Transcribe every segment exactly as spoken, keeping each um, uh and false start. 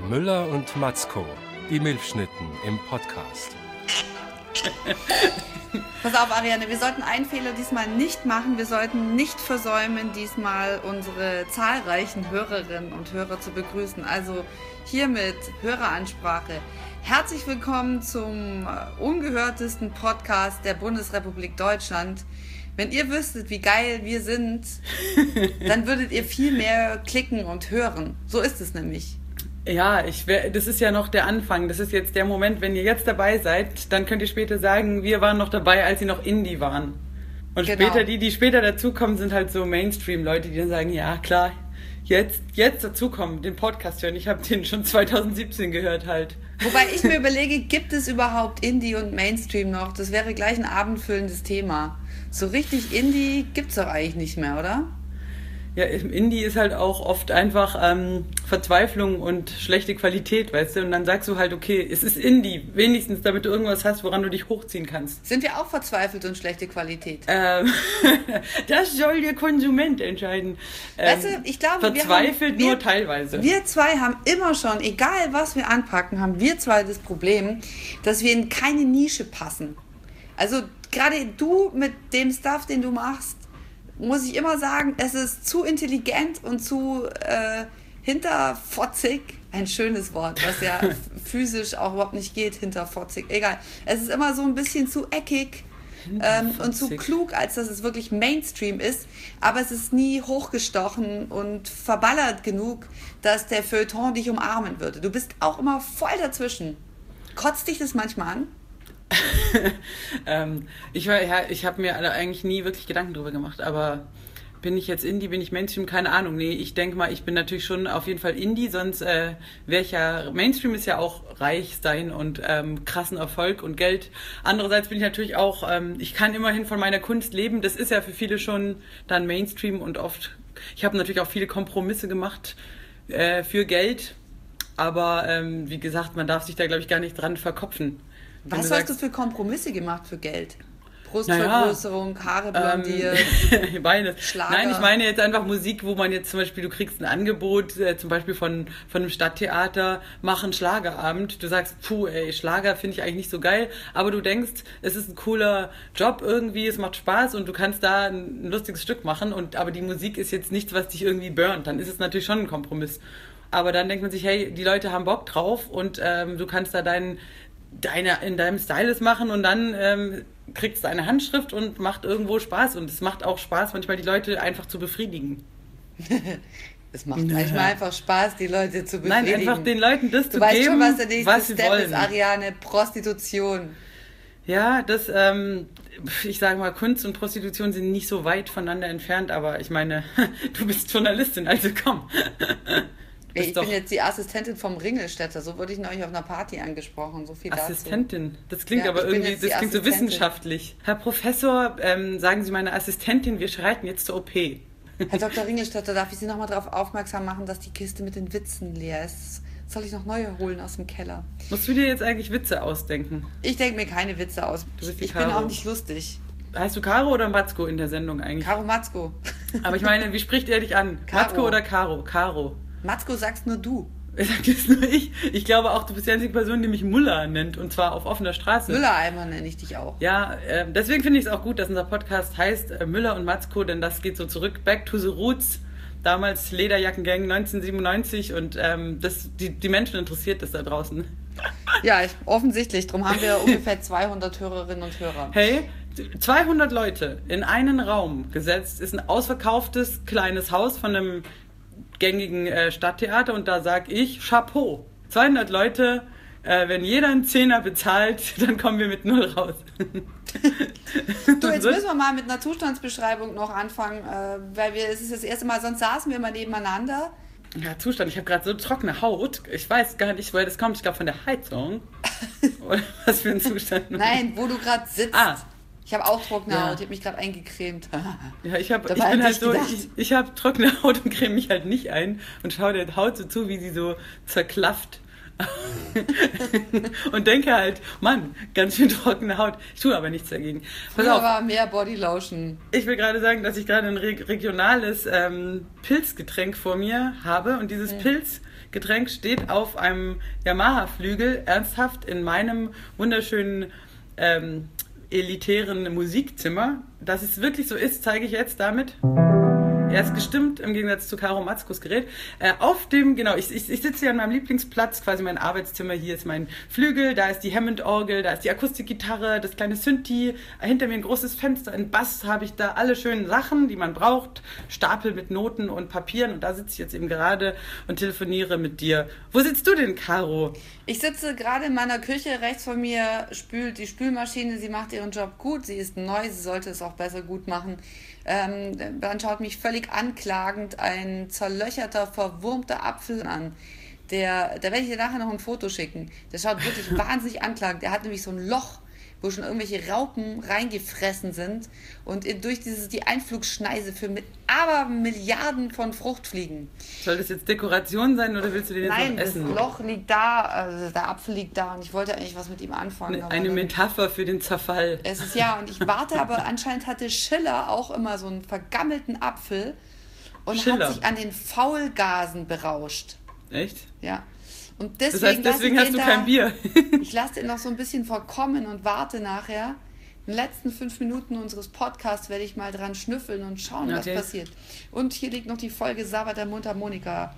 Müller und Matzko, die Milchschnitten im Podcast. Pass auf, Ariane, wir sollten einen Fehler diesmal nicht machen. Wir sollten nicht versäumen, diesmal unsere zahlreichen Hörerinnen und Hörer zu begrüßen. Also hiermit Höreransprache. Herzlich willkommen zum ungehörtesten Podcast der Bundesrepublik Deutschland. Wenn ihr wüsstet, wie geil wir sind, dann würdet ihr viel mehr klicken und hören. So ist es nämlich. Ja, ich wär, das ist ja noch der Anfang. Das ist jetzt der Moment, wenn ihr jetzt dabei seid, dann könnt ihr später sagen, wir waren noch dabei, als sie noch Indie waren. Und genau. später, die, die später dazukommen, sind halt so Mainstream-Leute, die dann sagen, ja klar, jetzt, jetzt dazukommen, den Podcast hören. Ich habe den schon zwanzig siebzehn gehört halt. Wobei ich mir überlege, gibt es überhaupt Indie und Mainstream noch? Das wäre gleich ein abendfüllendes Thema. So richtig Indie gibt's doch eigentlich nicht mehr, oder? Ja, im Indie ist halt auch oft einfach ähm, Verzweiflung und schlechte Qualität, weißt du? Und dann sagst du halt, okay, es ist Indie, wenigstens, damit du irgendwas hast, woran du dich hochziehen kannst. Sind wir auch verzweifelt und schlechte Qualität? Ähm, das soll der Konsument entscheiden. Ähm, weißt du, ich glaube, verzweifelt wir haben, nur wir, teilweise. Wir zwei haben immer schon, egal was wir anpacken, haben wir zwei das Problem, dass wir in keine Nische passen. Also gerade du mit dem Stuff, den du machst, muss ich immer sagen, es ist zu intelligent und zu äh, hinterfotzig. Ein schönes Wort, was ja physisch auch überhaupt nicht geht, hinterfotzig. Egal. Es ist immer so ein bisschen zu eckig ähm, und zu klug, als dass es wirklich Mainstream ist. Aber es ist nie hochgestochen und verballert genug, dass der Feuilleton dich umarmen würde. Du bist auch immer voll dazwischen. Kotzt dich das manchmal an? ähm, ich war, ja, ich habe mir eigentlich nie wirklich Gedanken drüber gemacht, aber bin ich jetzt Indie, bin ich Mainstream? Keine Ahnung. Nee, ich denke mal, ich bin natürlich schon auf jeden Fall Indie, sonst äh, wäre ich ja, Mainstream ist ja auch reich sein und ähm, krassen Erfolg und Geld. Andererseits bin ich natürlich auch, ähm, ich kann immerhin von meiner Kunst leben, das ist ja für viele schon dann Mainstream und oft, ich habe natürlich auch viele Kompromisse gemacht äh, für Geld, aber ähm, wie gesagt, man darf sich da glaube ich gar nicht dran verkopfen. Was hast sagst, du für Kompromisse gemacht für Geld? Brustvergrößerung, naja, Haare blondiert, ähm, Beine. Schlager. Nein, ich meine jetzt einfach Musik, wo man jetzt zum Beispiel, du kriegst ein Angebot, äh, zum Beispiel von, von einem Stadttheater, mach einen Schlagerabend. Du sagst, puh, ey, Schlager finde ich eigentlich nicht so geil, aber du denkst, es ist ein cooler Job irgendwie, es macht Spaß und du kannst da ein, ein lustiges Stück machen, und aber die Musik ist jetzt nichts, was dich irgendwie burnt. Dann ist es natürlich schon ein Kompromiss. Aber dann denkt man sich, hey, die Leute haben Bock drauf und ähm, du kannst da deinen deine in deinem Stylus machen und dann ähm, kriegst du eine Handschrift und macht irgendwo Spaß. Und es macht auch Spaß, manchmal die Leute einfach zu befriedigen. Es macht ja. manchmal einfach Spaß, die Leute zu befriedigen. Nein, einfach den Leuten das du zu weißt geben, schon, was der nächste was sie Step wollen. Ist, Ariane, Prostitution. Ja, das, ähm, ich sage mal, Kunst und Prostitution sind nicht so weit voneinander entfernt, aber ich meine, du bist Journalistin, also komm. Ich bin jetzt die Assistentin vom Ringelstädter, so wurde ich neulich auf einer Party angesprochen, so viel dazu. Assistentin, das klingt ja, aber irgendwie, das klingt so Assistentin. Wissenschaftlich. Herr Professor, ähm, sagen Sie meine Assistentin, wir schreiten jetzt zur O P. Herr Doktor Ringelstädter, darf ich Sie nochmal darauf aufmerksam machen, dass die Kiste mit den Witzen leer ist? Soll ich noch neue holen aus dem Keller? Musst du dir jetzt eigentlich Witze ausdenken? Ich denke mir keine Witze aus. Du bist die ich Caro. bin auch nicht lustig. Heißt du Caro oder Matzko in der Sendung eigentlich? Caro Matzko. Aber ich meine, wie spricht er dich an? Caro. Matzko oder Caro? Caro. Matzko sagst nur du. Sag jetzt nur ich. Ich glaube auch, du bist die einzige Person, die mich Muller nennt. Und zwar auf offener Straße. Müllereimer nenne ich dich auch. Ja, äh, deswegen finde ich es auch gut, dass unser Podcast heißt äh, Müller und Matzko, denn das geht so zurück. Back to the roots. Damals Lederjackengang neunzehnhundertsiebenundneunzig. Und ähm, das, die, die Menschen interessiert das da draußen. Ja, ich, offensichtlich. Darum haben wir ungefähr zweihundert Hörerinnen und Hörer. Hey, zweihundert Leute in einen Raum gesetzt, ist ein ausverkauftes kleines Haus von einem gängigen äh, Stadttheater, und da sag ich Chapeau. zweihundert Leute, äh, wenn jeder einen Zehner bezahlt, dann kommen wir mit null raus. Du, jetzt müssen wir mal mit einer Zustandsbeschreibung noch anfangen, äh, weil wir, es ist das erste Mal, sonst saßen wir immer nebeneinander. Ja, Zustand, ich habe gerade so trockene Haut, ich weiß gar nicht, woher das kommt, ich glaube von der Heizung. Oder was für ein Zustand. Nein, wo du gerade sitzt. Ah. Ich habe auch trockene Ja. Haut, ich habe mich gerade eingecremt. Ja, ich, hab, ich Dabei bin hätte halt ich so, gedacht. ich, ich habe trockene Haut und creme mich halt nicht ein und schaue der Haut so zu, wie sie so zerklafft Und denke halt, Mann, ganz schön trockene Haut. Ich tue aber nichts dagegen. Pass Früher auf. war mehr Bodylotion. Ich will gerade sagen, dass ich gerade ein re- regionales ähm, Pilzgetränk vor mir habe. Und dieses mhm. Pilzgetränk steht auf einem Yamaha-Flügel, ernsthaft in meinem wunderschönen ähm, elitären Musikzimmer. Dass es wirklich so ist, zeige ich jetzt damit. Er ist gestimmt, im Gegensatz zu Caro Matzkos Gerät. Äh, auf dem, genau, ich, ich, ich sitze hier an meinem Lieblingsplatz, quasi mein Arbeitszimmer. Hier ist mein Flügel, da ist die Hammond-Orgel, da ist die Akustikgitarre, das kleine Synthi. Hinter mir ein großes Fenster, ein Bass habe ich da alle schönen Sachen, die man braucht. Stapel mit Noten und Papieren. Und da sitze ich jetzt eben gerade und telefoniere mit dir. Wo sitzt du denn, Caro? Ich sitze gerade in meiner Küche. Rechts von mir spült die Spülmaschine. Sie macht ihren Job gut. Sie ist neu. Sie sollte es auch besser gut machen. Ähm, dann schaut mich völlig anklagend ein zerlöcherter, verwurmter Apfel an. Der, da werde ich dir nachher noch ein Foto schicken. Der schaut wirklich wahnsinnig anklagend. Der hat nämlich so ein Loch, wo schon irgendwelche Raupen reingefressen sind und in, durch dieses, die Einflugschneise für mit, aber Milliarden von Fruchtfliegen. Soll das jetzt Dekoration sein oder willst du den jetzt Nein, noch essen? Nein, das Loch liegt da, also der Apfel liegt da und ich wollte eigentlich was mit ihm anfangen. Eine, eine Metapher für den Zerfall. Es ist ja, und ich warte, aber anscheinend hatte Schiller auch immer so einen vergammelten Apfel und Schiller. Hat sich an den Faulgasen berauscht. Echt? Ja. Und deswegen, das heißt, deswegen hast du da, kein Bier. Ich lasse den noch so ein bisschen verkommen und warte nachher. In den letzten fünf Minuten unseres Podcasts werde ich mal dran schnüffeln und schauen, okay. was passiert. Und hier liegt noch die Folge Sabbat der Mundharmonika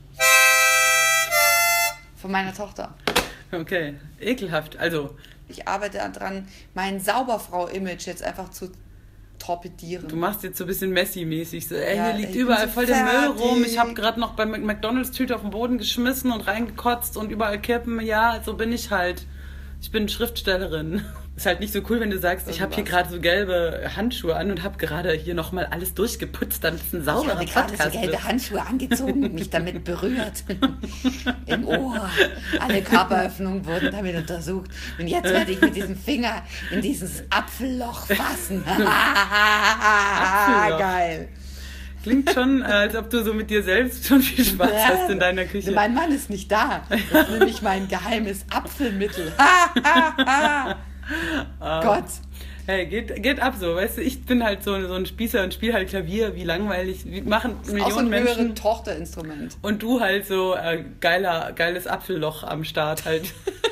von meiner Tochter. Okay, ekelhaft. Also ich arbeite daran, mein Sauberfrau-Image jetzt einfach zu torpedieren. Du machst jetzt so ein bisschen Messi-mäßig. So, ey, ja, hier liegt überall so voll der Müll rum. Ich habe gerade noch bei McDonalds-Tüte auf den Boden geschmissen und reingekotzt und überall Kippen. Ja, so bin ich halt. Ich bin Schriftstellerin. Ist halt nicht so cool, wenn du sagst, ich habe hier gerade so gelbe Handschuhe an und habe gerade hier nochmal alles durchgeputzt, damit es ein sauberer Podcast ist. Ich habe gerade so gelbe Handschuhe angezogen und mich damit berührt. Im Ohr. Alle Körperöffnungen wurden damit untersucht. Und jetzt werde ich mit diesem Finger in dieses Apfelloch fassen. Apfelloch. Geil. Klingt schon, als ob du so mit dir selbst schon viel Spaß ja, hast in deiner Küche. Mein Mann ist nicht da. Das ist nämlich mein geheimes Apfelmittel. Oh. Gott. Hey, geht, geht ab so, weißt du, ich bin halt so, so ein Spießer und spiele halt Klavier, wie langweilig, wie machen Millionen auch so ein Menschen. Tochterinstrument. Und du halt so äh, geiler, geiles Apfelloch am Start halt.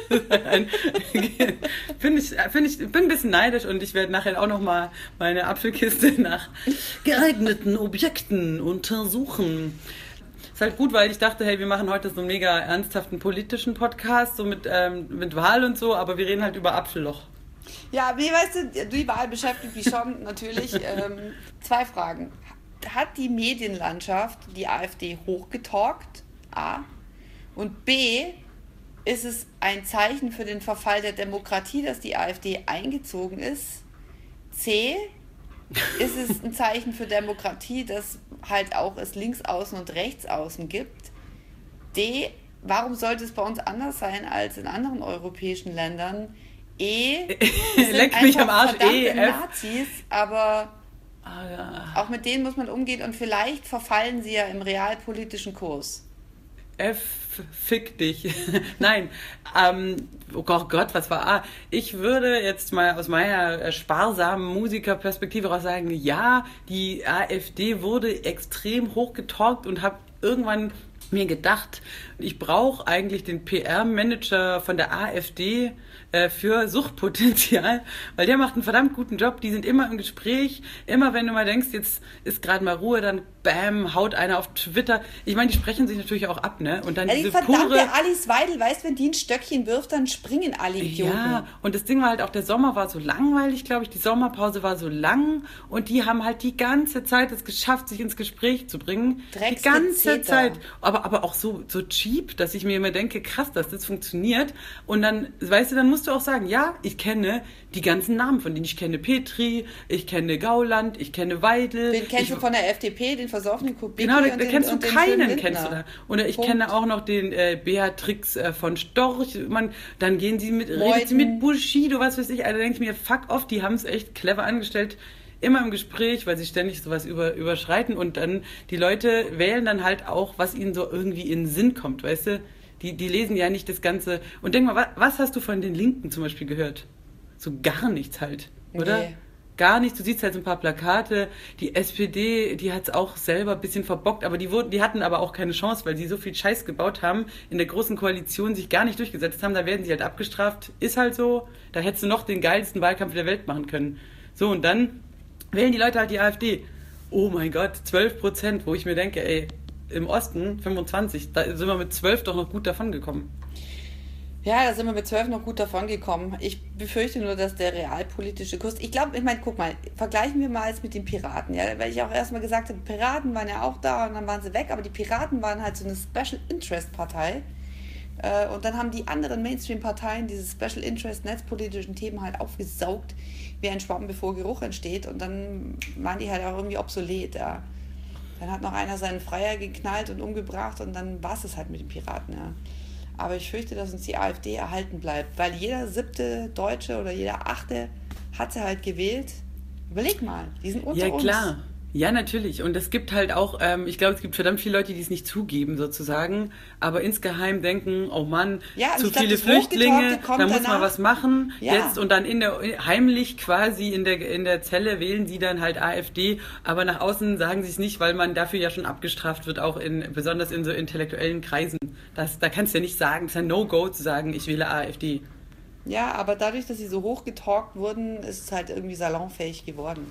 Finde ich, find ich, bin ein bisschen neidisch und ich werde nachher auch nochmal meine Apfelkiste nach geeigneten Objekten untersuchen. Ist halt gut, weil ich dachte, hey, wir machen heute so einen mega ernsthaften politischen Podcast, so mit, ähm, mit Wahl und so, aber wir reden halt über Apfelloch. Ja, wie weißt du, die Wahl beschäftigt mich schon natürlich. Ähm, zwei Fragen. Hat die Medienlandschaft die AfD hochgetalkt? A. Und B. Ist es ein Zeichen für den Verfall der Demokratie, dass die AfD eingezogen ist? C. Ist es ein Zeichen für Demokratie, dass halt auch es Linksaußen und Rechtsaußen gibt? D. Warum sollte es bei uns anders sein als in anderen europäischen Ländern? E. Leck mich am Arsch. E. Nazis, aber ah, ja. auch mit denen muss man umgehen und vielleicht verfallen sie ja im realpolitischen Kurs. F, fick dich. Nein, ähm, oh Gott, was war A? Ich würde jetzt mal aus meiner sparsamen Musikerperspektive raus sagen, ja, die AfD wurde extrem hochgetalkt und habe irgendwann mir gedacht, ich brauche eigentlich den P R-Manager von der AfD äh, für Suchtpotenzial, weil der macht einen verdammt guten Job, die sind immer im Gespräch, immer wenn du mal denkst, jetzt ist gerade mal Ruhe, dann bam, haut einer auf Twitter. Ich meine, die sprechen sich natürlich auch ab, ne? Und dann ja, diese die verdammte pure... Alice Weidel, weißt, wenn die ein Stöckchen wirft, dann springen alle Idioten. Ja, und das Ding war halt auch, der Sommer war so langweilig, glaube ich, die Sommerpause war so lang und die haben halt die ganze Zeit es geschafft, sich ins Gespräch zu bringen. Die ganze Zeit. Aber, aber auch so, so cheap, dass ich mir immer denke, krass, dass das funktioniert. Und dann, weißt du, dann musst du auch sagen, ja, ich kenne die ganzen Namen von denen. Ich kenne Petri, ich kenne Gauland, ich kenne Weidel. Den kennst ich, du von der F D P, den versoffenen Kubicki. Genau, da, da den, kennst du keinen, kennst du da. Oder ich Punkt. kenne auch noch den äh, Beatrix äh, von Storch. Man, dann gehen sie mit, redet sie mit Bushido, was weiß ich. Also denke ich mir, fuck off, die haben es echt clever angestellt. Immer im Gespräch, weil sie ständig sowas über, überschreiten und dann die Leute wählen dann halt auch, was ihnen so irgendwie in den Sinn kommt, weißt du? Die, die lesen ja nicht das Ganze. Und denk mal, was, was hast du von den Linken zum Beispiel gehört? So gar nichts halt, oder? Nee. Gar nichts. Du siehst halt so ein paar Plakate. Die S P D, die hat es auch selber ein bisschen verbockt, aber die, wurden, die hatten aber auch keine Chance, weil die so viel Scheiß gebaut haben, in der großen Koalition sich gar nicht durchgesetzt haben. Da werden sie halt abgestraft. Ist halt so. Da hättest du noch den geilsten Wahlkampf der Welt machen können. So, und dann wählen die Leute halt die AfD. Oh mein Gott, zwölf Prozent, wo ich mir denke, ey, im Osten fünfundzwanzig, da sind wir mit zwölf doch noch gut davon gekommen. Ja, da sind wir mit zwölf noch gut davon gekommen. Ich befürchte nur, dass der realpolitische Kurs... Ich glaube, ich meine, guck mal, vergleichen wir mal jetzt mit den Piraten. Ja, weil ich auch erstmal gesagt habe, Piraten waren ja auch da und dann waren sie weg, aber die Piraten waren halt so eine Special Interest Partei. Und dann haben die anderen Mainstream-Parteien diese Special Interest netzpolitischen Themen halt aufgesaugt, wie ein Schwamm, bevor Geruch entsteht. Und dann waren die halt auch irgendwie obsolet. Ja. Dann hat noch einer seinen Freier geknallt und umgebracht und dann war es es halt mit den Piraten, ja. Aber ich fürchte, dass uns die AfD erhalten bleibt, weil jeder siebte Deutsche oder jeder achte hat sie halt gewählt. Überleg mal, die sind unter uns. Ja, klar. Ja, natürlich. Und es gibt halt auch, ähm, ich glaube, es gibt verdammt viele Leute, die es nicht zugeben, sozusagen, aber insgeheim denken, oh Mann, ja, zu glaub, viele Flüchtlinge, da muss danach. man was machen. Ja. Jetzt und dann in der, heimlich quasi in der, in der Zelle wählen sie dann halt AfD, aber nach außen sagen sie es nicht, weil man dafür ja schon abgestraft wird, auch in, besonders in so intellektuellen Kreisen. Das, da kannst du ja nicht sagen, es ist ein No-Go zu sagen, ich wähle AfD. Ja, aber dadurch, dass sie so hochgetalkt wurden, ist es halt irgendwie salonfähig geworden.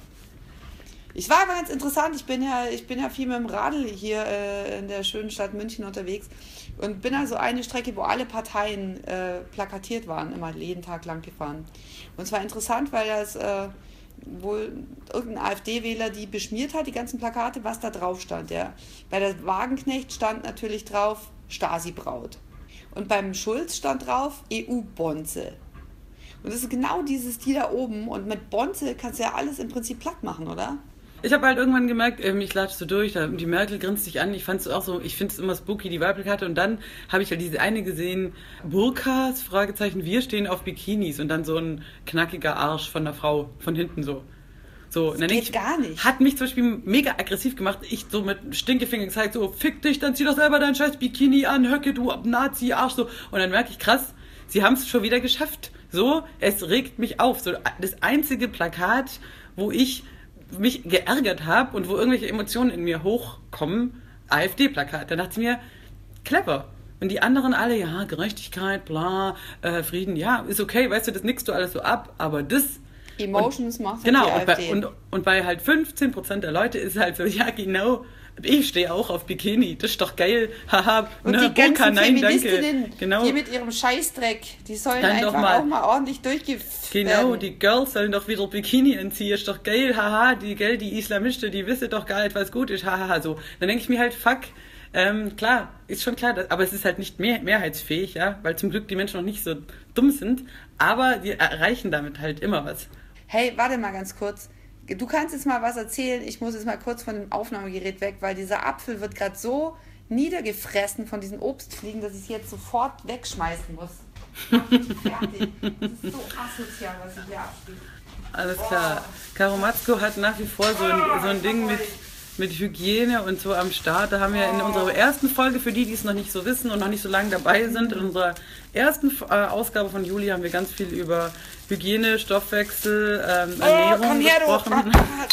Ich war aber ganz interessant, ich bin ja, ich bin ja viel mit dem Radl hier äh, in der schönen Stadt München unterwegs und bin also eine Strecke, wo alle Parteien äh, plakatiert waren, immer jeden Tag lang gefahren. Und es war interessant, weil das äh, wohl irgendein AfD-Wähler die beschmiert hat, die ganzen Plakate, was da drauf stand. Ja. Bei der Wagenknecht stand natürlich drauf Stasi-Braut. Und beim Schulz stand drauf E U-Bonze. Und das ist genau dieses, die da oben. Und mit Bonze kannst du ja alles im Prinzip platt machen, oder? Ich habe halt irgendwann gemerkt, ähm, ich latsche so durch, die Merkel grinst sich an, ich fand es auch so, ich finde es immer spooky, die Wahlplakate, und dann habe ich halt diese eine gesehen, Burkas, Fragezeichen, wir stehen auf Bikinis, und dann so ein knackiger Arsch von der Frau, von hinten so. So, das geht ich, gar nicht. Hat mich zum Beispiel mega aggressiv gemacht, ich so mit Stinkefinger gezeigt, so, fick dich, dann zieh doch selber dein scheiß Bikini an, Höcke, du Nazi, Arsch, so, und dann merke ich, krass, sie haben es schon wieder geschafft, so, es regt mich auf, so, das einzige Plakat, wo ich mich geärgert habe und wo irgendwelche Emotionen in mir hochkommen, AfD-Plakat. Da dachte ich mir, clever. Und die anderen alle, ja, Gerechtigkeit, bla, äh, Frieden, ja, ist okay, weißt du, das nickst du alles so ab, aber das... Emotions macht genau, die und AfD. Bei, und, und bei halt fünfzehn Prozent der Leute ist halt so, ja, genau, ich stehe auch auf Bikini, das ist doch geil, haha, und ne, die ganzen Burka, nein, Feministinnen, danke. Genau. Die mit ihrem Scheißdreck, die sollen Dann einfach mal, auch mal ordentlich durchgehen. Genau, die Girls sollen doch wieder Bikini anziehen, ist doch geil, haha, die, gell, die Islamisten, die wissen doch gar nicht, was gut ist, haha, so. Dann denke ich mir halt, fuck, ähm, klar, ist schon klar, dass, aber es ist halt nicht mehr, mehrheitsfähig, ja, weil zum Glück die Menschen noch nicht so dumm sind, aber die erreichen damit halt immer was. Hey, warte mal ganz kurz. Du kannst jetzt mal was erzählen. Ich muss jetzt mal kurz von dem Aufnahmegerät weg, weil dieser Apfel wird gerade so niedergefressen von diesen Obstfliegen, dass ich sie jetzt sofort wegschmeißen muss. Mach mich fertig. Das ist so asozial, was ich hier abspiele. Alles klar. Caro Matzko hat nach wie vor so ein, so ein Ding mit, mit Hygiene und so am Start. Da haben wir in unserer ersten Folge, für die, die es noch nicht so wissen und noch nicht so lange dabei sind, in unserer ersten äh, Ausgabe von Juli haben wir ganz viel über Hygiene, Stoffwechsel, ähm, Ernährung oh, gesprochen.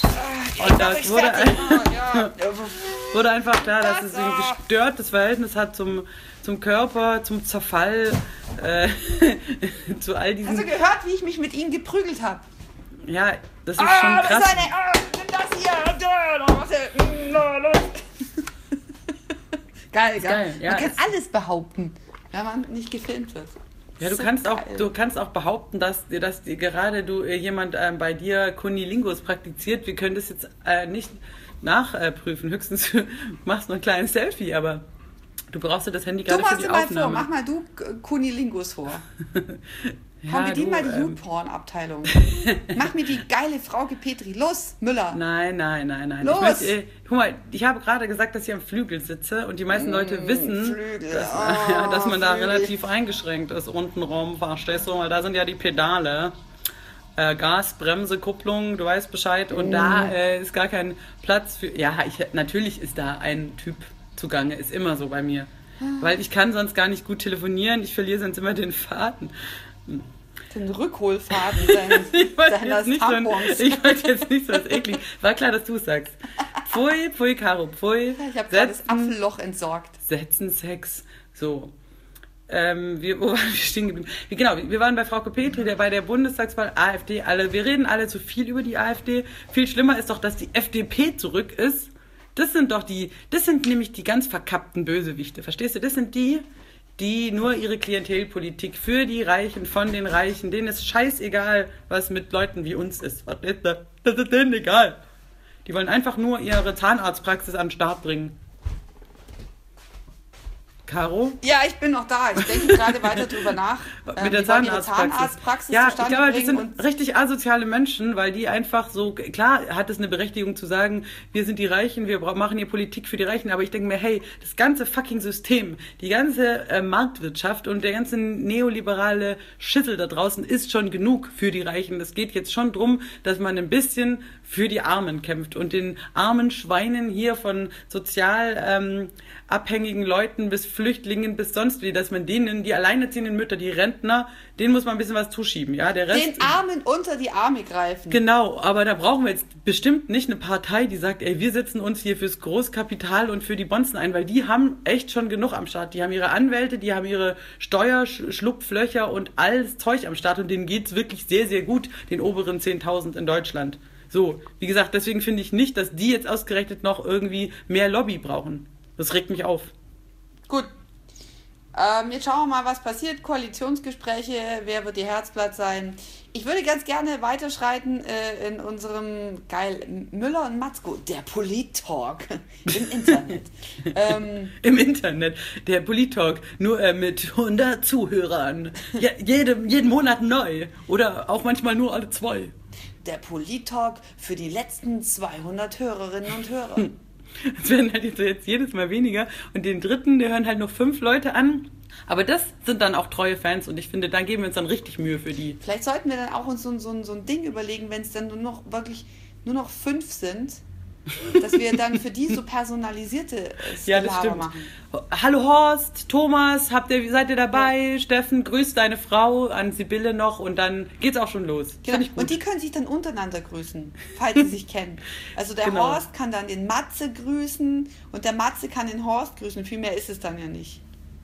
Du. Und das wurde, ein, wurde einfach klar, dass es ein gestörtes Verhältnis hat zum, zum Körper, zum Zerfall, äh, zu all diesen... Hast du gehört, wie ich mich mit ihnen geprügelt habe? Ja, das ist ah, schon krass. Das ist eine, ah, nimm das hier. Geil, geil. geil. Ja, man kann alles behaupten, wenn man nicht gefilmt wird. Ja, du kannst auch, du kannst auch behaupten, dass, dass die, gerade du jemand ähm, bei dir Kunilingus praktiziert. Wir können das jetzt äh, nicht nachprüfen. Äh, Höchstens du machst noch ein kleines Selfie, aber du brauchst ja das Handy gerade für die Aufnahme. Du mach mal vor, mach mal du Kunilingus vor. Ja, Komm, wir dienen mal die ähm, YouPorn-Abteilung. Mach mir die geile Frauke Petri. Los, Müller. Nein, nein, nein, nein. Los. Ich, möchte, äh, guck mal, ich habe gerade gesagt, dass ich am Flügel sitze und die meisten Leute mmh, wissen, Flügel. dass, Oh, ja, dass man da Flügel. relativ eingeschränkt ist untenrum, verstehst du? Weil da sind ja die Pedale. Äh, Gas, Bremse, Kupplung, du weißt Bescheid. Und mmh. da äh, ist gar kein Platz für... Ja, ich, natürlich ist da ein Typ zugange, ist immer so bei mir. weil ich kann sonst gar nicht gut telefonieren. Ich verliere sonst immer den Faden. Den Rückholfaden deines, ich wollte deines jetzt, Tampons. So ich wollte jetzt nicht so was eklig. War klar, dass du es sagst. Pfui, pfui, Caro, pfui. Ich habe gerade das Apfelloch entsorgt. Setzen, Sex. So. Ähm, wir, wo waren wir stehen geblieben? Genau, wir waren bei Frau Petri, der bei der Bundestagswahl AfD, alle, wir reden alle zu viel über die AfD. Viel schlimmer ist doch, dass die F D P zurück ist. Das sind doch die, das sind nämlich die ganz verkappten Bösewichte, verstehst du? Das sind die, die nur ihre Klientelpolitik für die Reichen, von den Reichen, denen ist scheißegal, was mit Leuten wie uns ist. Was ist das? Das ist denen egal. Die wollen einfach nur ihre Zahnarztpraxis an den Start bringen. Caro? Ja, ich bin noch da. Ich denke gerade weiter drüber nach. Mit ähm, der Zahnarztpraxis. Zahnarztpraxis ja, ich glaube, das sind richtig asoziale Menschen, weil die einfach so, klar hat es eine Berechtigung zu sagen, wir sind die Reichen, wir machen hier Politik für die Reichen, aber ich denke mir, hey, das ganze fucking System, die ganze äh, Marktwirtschaft und der ganze neoliberale Schissel da draußen ist schon genug für die Reichen. Es geht jetzt schon drum, dass man ein bisschen für die Armen kämpft und den armen Schweinen hier von sozial ähm, abhängigen Leuten bis Flüchtlingen bis sonst wie, dass man denen, die alleinerziehenden Mütter, die Rentner, denen muss man ein bisschen was zuschieben, ja, der Rest... Den Armen unter die Arme greifen. Genau, aber da brauchen wir jetzt bestimmt nicht eine Partei, die sagt, ey, wir setzen uns hier fürs Großkapital und für die Bonzen ein, weil die haben echt schon genug am Start. Die haben ihre Anwälte, die haben ihre Steuerschlupflöcher und alles Zeug am Start und denen geht's wirklich sehr, sehr gut, den oberen zehntausend in Deutschland. So, wie gesagt, deswegen finde ich nicht, dass die jetzt ausgerechnet noch irgendwie mehr Lobby brauchen. Das regt mich auf. Gut. Ähm, jetzt schauen wir mal, was passiert. Koalitionsgespräche, wer wird ihr Herzblatt sein? Ich würde ganz gerne weiterschreiten äh, in unserem, geil, Müller und Matzko, der Polit-Talk im Internet. ähm, Im Internet, der Polit-Talk, nur äh, mit hundert Zuhörern. Ja, jede, jeden Monat neu oder auch manchmal nur alle zwei. Der Polit-Talk für die letzten zweihundert Hörerinnen und Hörer. Es werden halt jetzt, jetzt jedes Mal weniger und den dritten, der hören halt nur fünf Leute an. Aber das sind dann auch treue Fans und ich finde, da geben wir uns dann richtig Mühe für die. Vielleicht sollten wir dann auch uns so, so, so ein Ding überlegen, wenn es dann nur noch wirklich nur noch fünf sind, dass wir dann für die so personalisierte ja, das stimmt. machen. Hallo Horst, Thomas, habt ihr, seid ihr dabei? Ja. Steffen, grüß deine Frau, an Sibylle noch und dann geht's auch schon los. Genau. Und die können sich dann untereinander grüßen, falls sie sich kennen. Also der genau. Horst kann dann den Matze grüßen und der Matze kann den Horst grüßen. Viel mehr ist es dann ja nicht.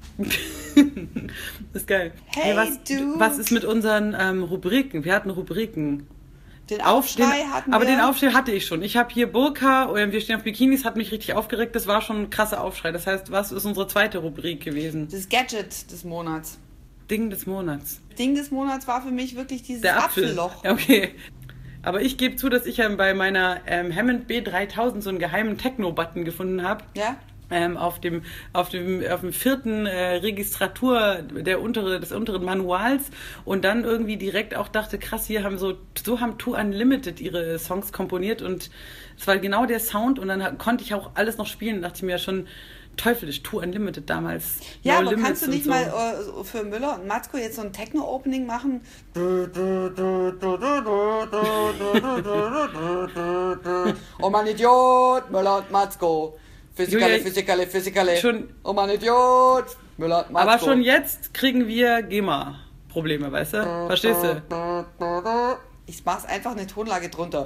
Das ist geil. Hey, hey was, du. was ist mit unseren ähm, Rubriken? Wir hatten Rubriken. Den Aufschrei den, hatten aber wir. den Aufschrei hatte ich schon. Ich habe hier Burka, wir stehen auf Bikinis, hat mich richtig aufgeregt. Das war schon ein krasser Aufschrei. Das heißt, was ist unsere zweite Rubrik gewesen? Das Gadget des Monats. Ding des Monats. Ding des Monats war für mich wirklich dieses Der Apfel. Apfelloch. Okay. Aber ich gebe zu, dass ich ähm, bei meiner ähm, Hammond B dreitausend so einen geheimen Techno-Button gefunden habe. Ja? Ähm, auf dem auf dem auf dem vierten äh, Registratur der untere des unteren Manuals und dann irgendwie direkt auch dachte, krass, hier haben so so haben Two Unlimited ihre Songs komponiert und es war genau der Sound und dann konnte ich auch alles noch spielen, dachte ich mir ja schon teuflisch, Two Unlimited damals. Ja, no aber kannst du nicht so. mal uh, für Müller und Matzko jetzt so ein Techno-Opening machen? Oh mein Idiot, Müller und Matzko. Physikale, Physikale, Physikale. Schon, oh mein Idiot. Müller, Matzko. Aber schon jetzt kriegen wir GEMA-Probleme, weißt du? Verstehst du? Ich mach's einfach eine Tonlage drunter.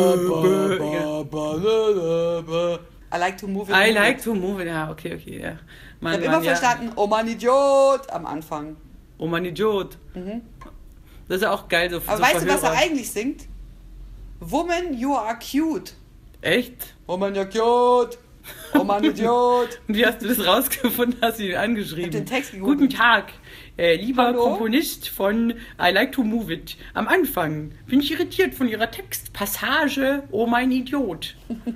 I like to move it. I like it. to move it, ja, okay, okay, ja. Man, ich habe immer ja. verstanden, oh mein Idiot, am Anfang. Oh mein Idiot. Mhm. Das ist ja auch geil. So, aber so weißt Verhörer. du, was er eigentlich singt? Woman, you are cute. Echt? Oh mein Idiot. Oh mein Idiot. Und wie hast du das rausgefunden? Hast du ihn angeschrieben? Ich hab den Text gegoogelt. Guten Tag, äh, lieber Hallo? Komponist von I Like to Move It. Am Anfang bin ich irritiert von Ihrer Textpassage. Oh mein Idiot.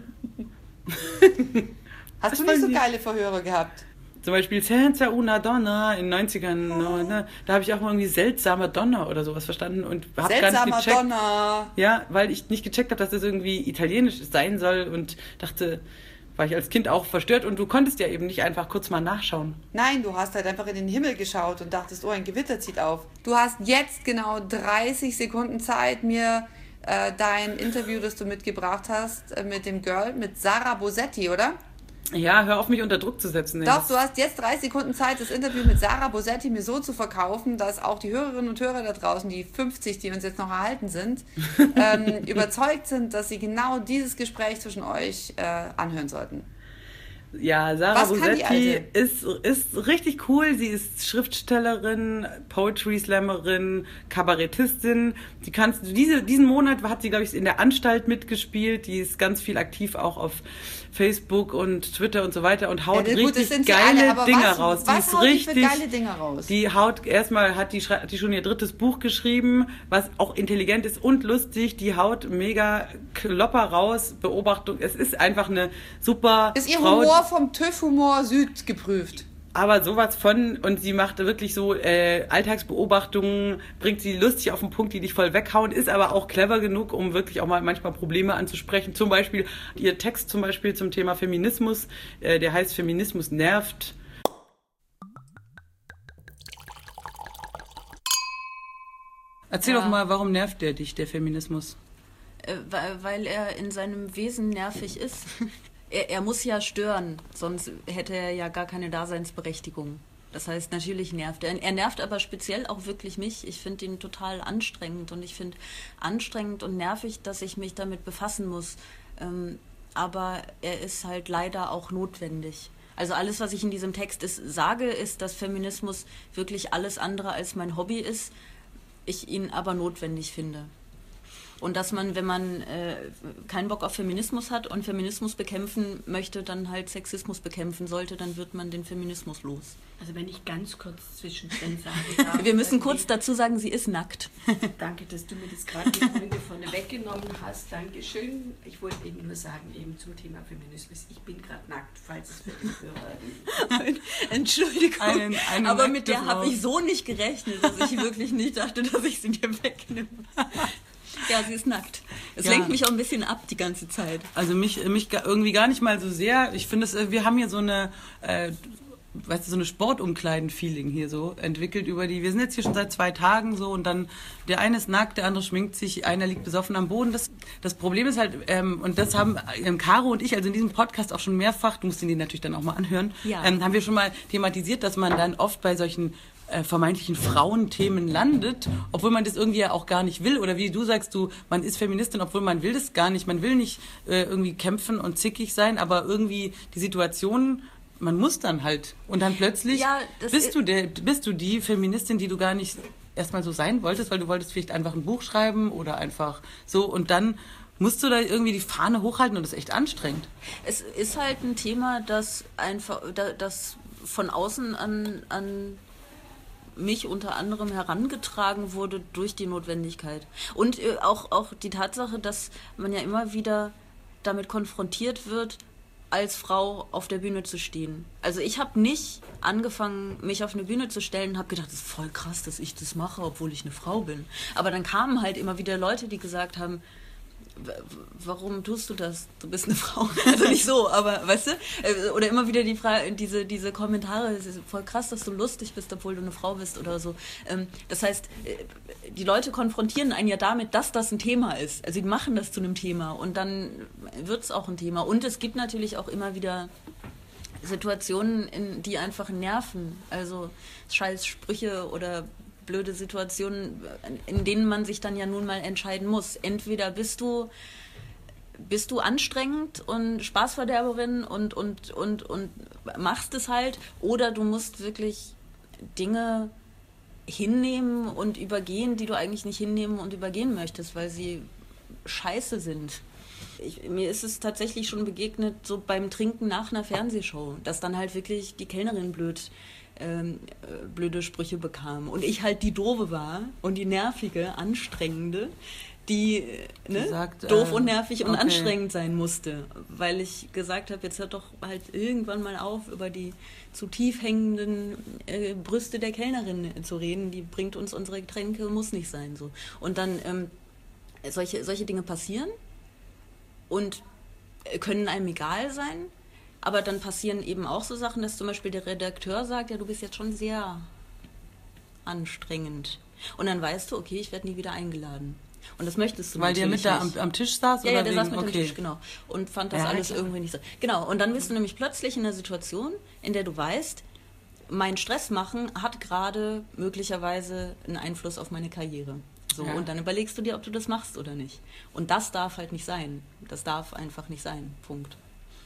Hast das du nicht so geile Verhörer gehabt? Zum Beispiel Senza una Donna in den neunzigern, oh. ne, da habe ich auch mal irgendwie seltsamer Donner oder sowas verstanden und habe gar nicht gecheckt. Donner. Ja, weil ich nicht gecheckt habe, dass das irgendwie italienisch sein soll und dachte, war ich als Kind auch verstört und du konntest ja eben nicht einfach kurz mal nachschauen. Nein, du hast halt einfach in den Himmel geschaut und dachtest, oh, ein Gewitter zieht auf. Du hast jetzt genau dreißig Sekunden Zeit, mir äh, dein Interview, das du mitgebracht hast, äh, mit dem Girl, mit Sarah Bosetti, oder? Ja, hör auf, mich unter Druck zu setzen. Doch, das du hast jetzt drei Sekunden Zeit, das Interview mit Sarah Bosetti mir so zu verkaufen, dass auch die Hörerinnen und Hörer da draußen, die fünfzig, die uns jetzt noch erhalten sind, ähm, überzeugt sind, dass sie genau dieses Gespräch zwischen euch äh, anhören sollten. Ja, Sarah Bosetti ist, ist richtig cool. Sie ist Schriftstellerin, Poetry Slammerin, Kabarettistin. Die kannst, diese, diesen Monat hat sie, glaube ich, in der Anstalt mitgespielt. Die ist ganz viel aktiv auch auf Facebook und Twitter und so weiter und haut ja, gut, richtig geile alle, Dinger was, raus. Was die ist haut richtig, die für geile Dinger raus? Die haut, erstmal hat die, hat die schon ihr drittes Buch geschrieben, was auch intelligent ist und lustig. Die haut mega Klopper raus, Beobachtung. Es ist einfach eine super Ist ihr Frau, Humor vom TÜV Humor Süd geprüft? Aber sowas von, und sie macht wirklich so äh, Alltagsbeobachtungen, bringt sie lustig auf den Punkt, die dich voll weghauen, ist aber auch clever genug, um wirklich auch mal manchmal Probleme anzusprechen. Zum Beispiel ihr Text zum Beispiel zum Thema Feminismus, äh, der heißt Feminismus nervt. Erzähl ja. doch mal, warum nervt der dich, der Feminismus? Äh, weil, weil er in seinem Wesen nervig ist. Er, er muss ja stören, sonst hätte er ja gar keine Daseinsberechtigung. Das heißt, natürlich nervt er. Er nervt aber speziell auch wirklich mich. Ich finde ihn total anstrengend und ich finde anstrengend und nervig, dass ich mich damit befassen muss. Ähm, aber er ist halt leider auch notwendig. Also alles, was ich in diesem Text ist, sage, ist, dass Feminismus wirklich alles andere als mein Hobby ist, ich ihn aber notwendig finde. Und dass man, wenn man äh, keinen Bock auf Feminismus hat und Feminismus bekämpfen möchte, dann halt Sexismus bekämpfen sollte, dann wird man den Feminismus los. Also wenn ich ganz kurz zwischendrin sage darf. Wir müssen kurz dazu sagen, sie ist nackt. Danke, dass du mir das gerade die Folge vorne weggenommen hast. Dankeschön. Ich wollte eben nur sagen, eben zum Thema Feminismus, ich bin gerade nackt, falls es für den Hörer Entschuldigung, einen, einen aber mit der habe ich so nicht gerechnet, dass ich wirklich nicht dachte, dass ich sie dir wegnehme. Ja, sie ist nackt. Es ja. lenkt mich auch ein bisschen ab die ganze Zeit. Also mich, mich irgendwie gar nicht mal so sehr. Ich finde, es, wir haben hier so eine, äh, weißt du, so eine Sportumkleiden-Feeling hier so entwickelt über die. Wir sind jetzt hier schon seit zwei Tagen so und dann der eine ist nackt, der andere schminkt sich, einer liegt besoffen am Boden. Das, das Problem ist halt, ähm, und das haben ähm, Caro und ich, also in diesem Podcast auch schon mehrfach, du musst ihn natürlich dann auch mal anhören, ja. ähm, haben wir schon mal thematisiert, dass man dann oft bei solchen Äh, vermeintlichen Frauenthemen landet, obwohl man das irgendwie ja auch gar nicht will. Oder wie du sagst, du, man ist Feministin, obwohl man will das gar nicht. Man will nicht äh, irgendwie kämpfen und zickig sein, aber irgendwie die Situation, man muss dann halt. Und dann plötzlich ja, bist du der, bist du die Feministin, die du gar nicht erstmal so sein wolltest, weil du wolltest vielleicht einfach ein Buch schreiben oder einfach so und dann musst du da irgendwie die Fahne hochhalten und das ist echt anstrengend. Es ist halt ein Thema, das einfach, das von außen an, an mich unter anderem herangetragen wurde durch die Notwendigkeit. Und äh, auch, auch die Tatsache, dass man ja immer wieder damit konfrontiert wird, als Frau auf der Bühne zu stehen. Also ich habe nicht angefangen, mich auf eine Bühne zu stellen und habe gedacht, das ist voll krass, dass ich das mache, obwohl ich eine Frau bin. Aber dann kamen halt immer wieder Leute, die gesagt haben, warum tust du das? Du bist eine Frau. Also nicht so, aber weißt du? Oder immer wieder die Frage, diese, diese Kommentare, es ist voll krass, dass du lustig bist, obwohl du eine Frau bist oder so. Das heißt, die Leute konfrontieren einen ja damit, dass das ein Thema ist. Also sie machen das zu einem Thema und dann wird es auch ein Thema. Und es gibt natürlich auch immer wieder Situationen, in, die einfach nerven. Also scheiß Sprüche oder blöde Situationen, in denen man sich dann ja nun mal entscheiden muss. Entweder bist du bist du anstrengend und Spaßverderberin und, und, und, und machst es halt, oder du musst wirklich Dinge hinnehmen und übergehen, die du eigentlich nicht hinnehmen und übergehen möchtest, weil sie scheiße sind. Ich, mir ist es tatsächlich schon begegnet, so beim Trinken nach einer Fernsehshow, dass dann halt wirklich die Kellnerin blöd Ähm, äh, blöde Sprüche bekam. Und ich halt die Doofe war und die nervige, anstrengende, die, äh, ne, sagt, doof äh, und nervig und okay. anstrengend sein musste. Weil ich gesagt habe, jetzt hört doch halt irgendwann mal auf, über die zu tief hängenden äh, Brüste der Kellnerin zu reden. Die bringt uns unsere Getränke, muss nicht sein. So. Und dann ähm, solche, solche Dinge passieren und können einem egal sein. Aber dann passieren eben auch so Sachen, dass zum Beispiel der Redakteur sagt, ja, du bist jetzt schon sehr anstrengend. Und dann weißt du, okay, ich werde nie wieder eingeladen. Und das möchtest du Weil der mit da am, am Tisch saß? Ja, oder ja, der wegen, saß mit okay. am Tisch, genau. Und fand das ja, alles klar. irgendwie nicht so. Genau, und dann bist du nämlich plötzlich in einer Situation, in der du weißt, mein Stress machen hat gerade möglicherweise einen Einfluss auf meine Karriere. So, ja. Und dann überlegst du dir, ob du das machst oder nicht. Und das darf halt nicht sein. Das darf einfach nicht sein. Punkt.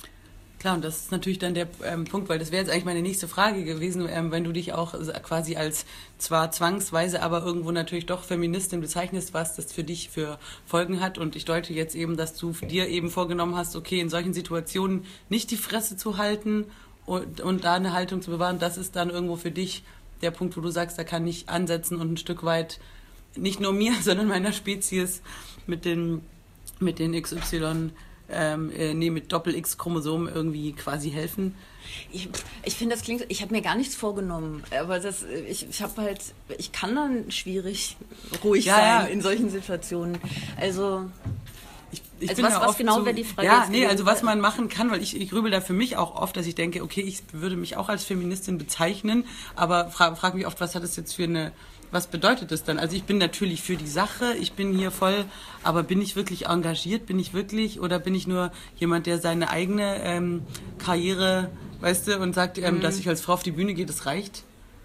Klar, und das ist natürlich dann der ähm, Punkt, weil das wäre jetzt eigentlich meine nächste Frage gewesen, ähm, wenn du dich auch quasi als zwar zwangsweise, aber irgendwo natürlich doch Feministin bezeichnest, was das für dich für Folgen hat. Und ich deute jetzt eben, dass du dir eben vorgenommen hast, okay, in solchen Situationen nicht die Fresse zu halten und, und da eine Haltung zu bewahren. Das ist dann irgendwo für dich der Punkt, wo du sagst, da kann ich ansetzen und ein Stück weit nicht nur mir, sondern meiner Spezies mit den, mit den X Y Ähm, äh, nee, mit Doppel-X-Chromosomen irgendwie quasi helfen. Ich, ich finde, das klingt, ich habe mir gar nichts vorgenommen, aber das, ich, ich habe halt, ich kann dann schwierig ruhig ja, sein ja. in solchen Situationen. Also, ich, ich also bin was, ja was genau so, wäre die Frage? Ja, nee, also was man machen kann, weil ich, ich grübel da für mich auch oft, dass ich denke, okay, ich würde mich auch als Feministin bezeichnen, aber frage frag mich oft, was hat das jetzt für eine, was bedeutet das dann? Also ich bin natürlich für die Sache, ich bin hier voll, aber bin ich wirklich engagiert, bin ich wirklich, oder bin ich nur jemand, der seine eigene ähm, Karriere, weißt du, und sagt, ähm, mhm. dass ich als Frau auf die Bühne gehe, das reicht.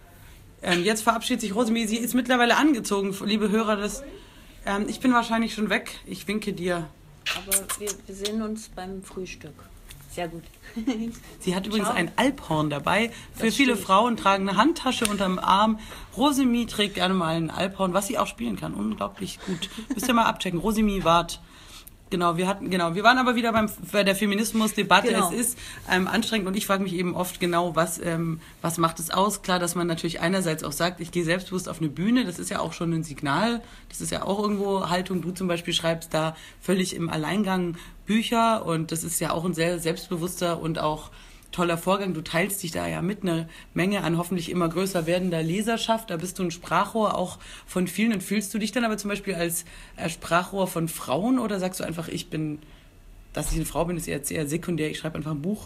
Ähm, jetzt verabschiedet sich Rosemary, sie ist mittlerweile angezogen, liebe Hörer, das, ähm, ich bin wahrscheinlich schon weg, ich winke dir. Aber wir, wir sehen uns beim Frühstück. Sehr gut. Sie hat übrigens Ciao. ein Alphorn dabei. Für Das viele stimmt. Frauen tragen eine Handtasche unterm Arm. Rosemary trägt gerne mal ein Alphorn, was sie auch spielen kann. Unglaublich gut. Müsst ihr mal abchecken. Rosemary Wart. Genau, wir hatten, genau, wir waren aber wieder beim, bei der Feminismusdebatte. Genau. Es ist ähm, anstrengend und ich frage mich eben oft genau, was, ähm, was macht es aus? Klar, dass man natürlich einerseits auch sagt, ich gehe selbstbewusst auf eine Bühne, das ist ja auch schon ein Signal, das ist ja auch irgendwo Haltung. Du zum Beispiel schreibst da völlig im Alleingang Bücher und das ist ja auch ein sehr selbstbewusster und auch toller Vorgang. Du teilst dich da ja mit einer Menge an hoffentlich immer größer werdender Leserschaft. Da bist du ein Sprachrohr auch von vielen. Und fühlst du dich dann aber zum Beispiel als äh, Sprachrohr von Frauen oder sagst du einfach, ich bin, dass ich eine Frau bin, ist eher, eher sekundär, ich schreibe einfach ein Buch?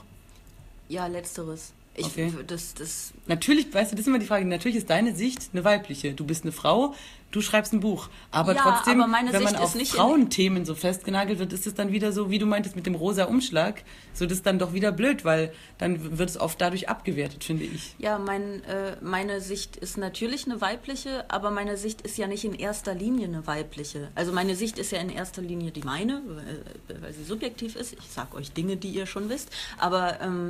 Ja, letzteres. Ich, Okay. das, das, Natürlich, weißt du, das ist immer die Frage, natürlich ist deine Sicht eine weibliche. Du bist eine Frau, du schreibst ein Buch. Aber Ja, trotzdem, aber meine wenn man Sicht auf ist nicht in- Frauenthemen so festgenagelt wird, ist es dann wieder so, wie du meintest mit dem rosa Umschlag, so das ist dann doch wieder blöd, weil dann wird es oft dadurch abgewertet, finde ich. ja, mein, äh, meine Sicht ist natürlich eine weibliche, aber meine Sicht ist ja nicht in erster Linie eine weibliche. Also meine Sicht ist ja in erster Linie die meine, weil, weil sie subjektiv ist. Ich sage euch Dinge, die ihr schon wisst, aber ähm,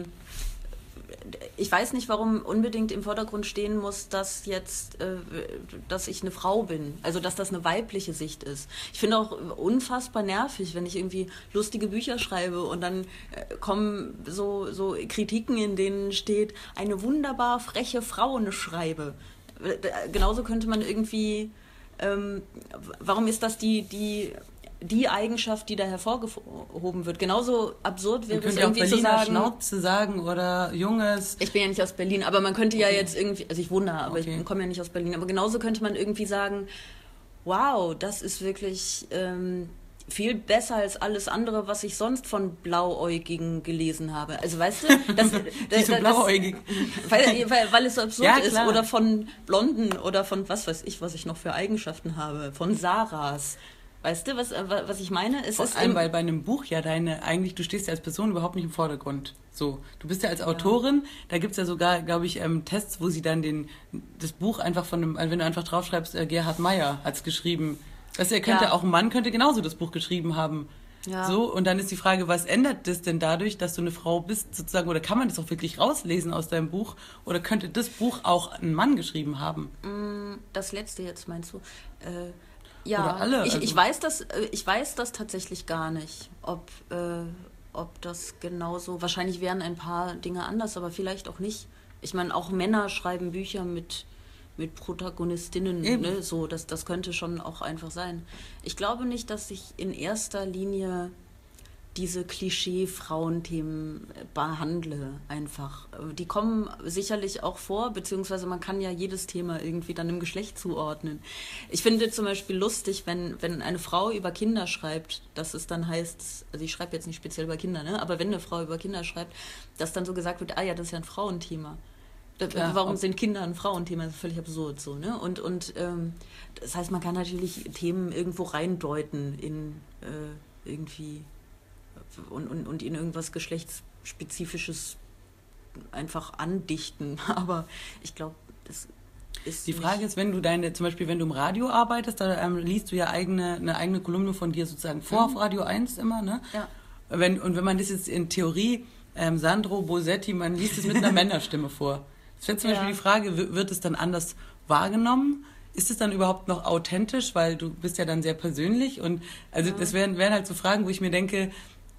ich weiß nicht, warum unbedingt im Vordergrund stehen muss, dass jetzt, äh, dass ich eine Frau bin. Also, dass das eine weibliche Sicht ist. Ich finde auch unfassbar nervig, wenn ich irgendwie lustige Bücher schreibe und dann äh, kommen so, so Kritiken, in denen steht, eine wunderbar freche Frauen schreibe. Äh, genauso könnte man irgendwie, ähm, warum ist das die, die die Eigenschaft, die da hervorgehoben wird. Genauso absurd wäre Man es könnte auch irgendwie zu Berliner sagen... Schnauze sagen oder Junges. Ich bin ja nicht aus Berlin, aber man könnte ja Okay. jetzt irgendwie, also ich wohne da, aber Okay. ich komme ja nicht aus Berlin, aber genauso könnte man irgendwie sagen, wow, das ist wirklich ähm, viel besser als alles andere, was ich sonst von Blauäugigen gelesen habe. Also weißt du, das, das, Wieso das, blauäugig? weil, weil, weil es so absurd Ja, ist. klar. Oder von Blonden oder von was weiß ich, was ich noch für Eigenschaften habe. Von Sarahs. Weißt du, was, was ich meine? Es Vor ist allem, im- weil bei einem Buch ja deine, eigentlich, du stehst ja als Person überhaupt nicht im Vordergrund. So, du bist ja als Autorin, da gibt's ja sogar, glaube ich, ähm, Tests, wo sie dann den, das Buch einfach von einem, also wenn du einfach draufschreibst, äh, Gerhard Meyer hat's geschrieben. Weißt du, er könnte Ja. auch ein Mann könnte genauso das Buch geschrieben haben. Ja. So, und dann ist die Frage, was ändert das denn dadurch, dass du eine Frau bist, sozusagen, oder kann man das auch wirklich rauslesen aus deinem Buch, oder könnte das Buch auch ein Mann geschrieben haben? Das letzte jetzt meinst du? Äh, ja, Oder alle, ich, also- ich weiß das, äh, ich weiß das tatsächlich gar nicht, ob, äh, ob das genauso. Wahrscheinlich wären ein paar Dinge anders, aber vielleicht auch nicht. Ich meine, auch Männer schreiben Bücher mit mit Protagonistinnen, Eben. ne? So, das, das könnte schon auch einfach sein. Ich glaube nicht, dass ich in erster Linie diese Klischee-Frauenthemen behandle einfach. Die kommen sicherlich auch vor, beziehungsweise man kann ja jedes Thema irgendwie dann im Geschlecht zuordnen. Ich finde zum Beispiel lustig, wenn, wenn eine Frau über Kinder schreibt, dass es dann heißt, also ich schreibe jetzt nicht speziell über Kinder, ne? Aber wenn eine Frau über Kinder schreibt, dass dann so gesagt wird, ah ja, das ist ja ein Frauenthema. Klar, warum sind Kinder ein Frauenthema? Das ist völlig absurd so, ne? Und, und ähm, das heißt, man kann natürlich Themen irgendwo reindeuten in äh, irgendwie und, und, und in irgendwas Geschlechtsspezifisches einfach andichten. Aber ich glaube, das ist die Frage ist, wenn du deine, zum Beispiel, wenn du im Radio arbeitest, da ähm, liest du ja eigene, eine eigene Kolumne von dir sozusagen vor mhm. auf Radio eins immer, ne? Ja. Wenn, und wenn man das jetzt in Theorie, ähm, Sandro Bosetti, man liest es mit einer Männerstimme vor. Es wäre zum Beispiel Ja. die Frage, wird es dann anders wahrgenommen? Ist es dann überhaupt noch authentisch? Weil du bist ja dann sehr persönlich. Und also ja. das wären, wären halt so Fragen, wo ich mir denke,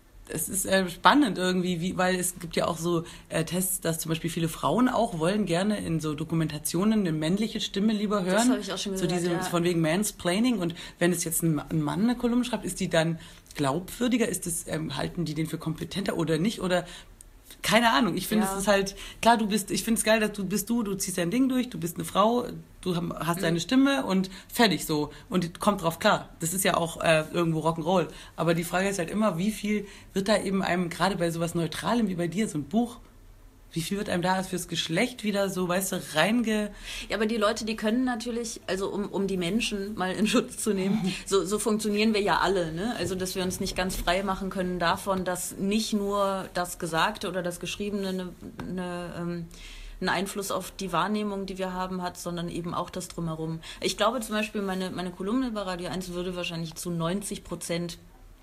es ist äh, spannend irgendwie, wie, weil es gibt ja auch so äh, Tests, dass zum Beispiel viele Frauen auch wollen gerne in so Dokumentationen eine männliche Stimme lieber hören. Das habe ich auch schon gehört, so diese, ja. von wegen Mansplaining. Und wenn es jetzt ein, ein Mann eine Kolumne schreibt, ist die dann glaubwürdiger? Ist es, ähm, halten die den für kompetenter oder nicht? Oder keine Ahnung, ich finde, Ja. es ist halt, klar, du bist, ich finde es geil, dass du bist du, du ziehst dein Ding durch, du bist eine Frau, du hast deine Stimme und fertig so. Und kommt drauf klar. Das ist ja auch äh, irgendwo Rock'n'Roll. Aber die Frage ist halt immer, wie viel wird da eben einem, gerade bei sowas Neutralem wie bei dir, so ein Buch, wie viel wird einem da fürs Geschlecht wieder so, weißt du, reinge... Ja, aber die Leute, die können natürlich, also um, um die Menschen mal in Schutz zu nehmen, so, so funktionieren wir ja alle, ne? Also, dass wir uns nicht ganz frei machen können davon, dass nicht nur das Gesagte oder das Geschriebene eine, eine, ähm, einen Einfluss auf die Wahrnehmung, die wir haben, hat, sondern eben auch das Drumherum. Ich glaube zum Beispiel, meine, meine Kolumne bei Radio eins würde wahrscheinlich zu neunzig Prozent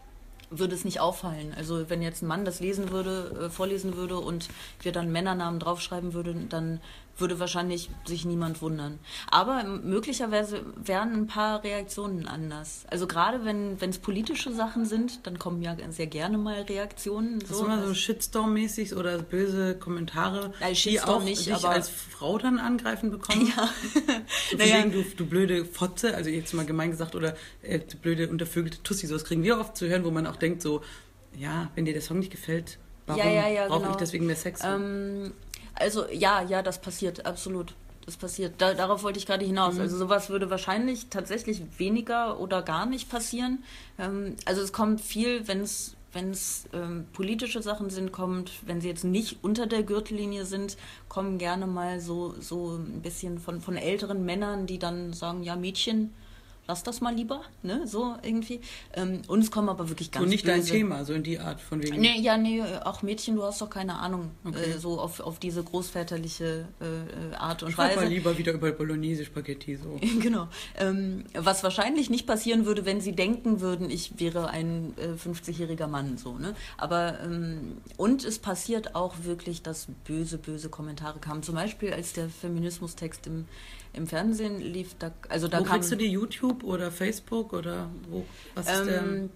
würde es nicht auffallen. Also wenn jetzt ein Mann das lesen würde, äh, vorlesen würde und wir dann Männernamen draufschreiben würden, dann würde wahrscheinlich sich niemand wundern. Aber möglicherweise wären ein paar Reaktionen anders. Also gerade wenn wenn es politische Sachen sind, dann kommen ja sehr gerne mal Reaktionen. Das so. ist immer so Shitstorm-mäßig oder böse Kommentare, Ja, die Shitstorm auch nicht, dich aber als Frau dann angreifen bekommen. Ja. So Naja. wegen, du, du blöde Fotze, also jetzt mal gemein gesagt, oder äh, du blöde untervögelte Tussi, so das kriegen wir oft zu hören, wo man auch denkt so, ja, wenn dir der Song nicht gefällt, warum Ja, ja, ja, brauche genau. ich deswegen mehr Sex? Ähm, also ja, ja, das passiert, absolut. Das passiert. Da, darauf wollte ich gerade hinaus. Mhm. Also sowas würde wahrscheinlich tatsächlich weniger oder gar nicht passieren. Ähm, also es kommt viel, wenn es wenn es ähm, politische Sachen sind, kommt, wenn sie jetzt nicht unter der Gürtellinie sind, kommen gerne mal so, so ein bisschen von, von älteren Männern, die dann sagen, ja Mädchen, lass das mal lieber, ne, so irgendwie. Ähm, und es kommen aber wirklich ganz so nicht böse. dein Thema, so in die Art von wegen... Nee, ja, nee, auch Mädchen, du hast doch keine Ahnung, Okay. äh, so auf, auf diese großväterliche äh, Art und Ich schreib Weise. mal lieber wieder über Bolognese Spaghetti, so. Genau. Ähm, was wahrscheinlich nicht passieren würde, wenn sie denken würden, ich wäre ein äh, fünfzigjähriger Mann, so, ne? Aber, ähm, und es passiert auch wirklich, dass böse, böse Kommentare kamen. Zum Beispiel, als der Feminismustext im, im Fernsehen lief, da, also da Wo kam... kriegst du die, YouTube oder Facebook oder wo? Was ist Ähm,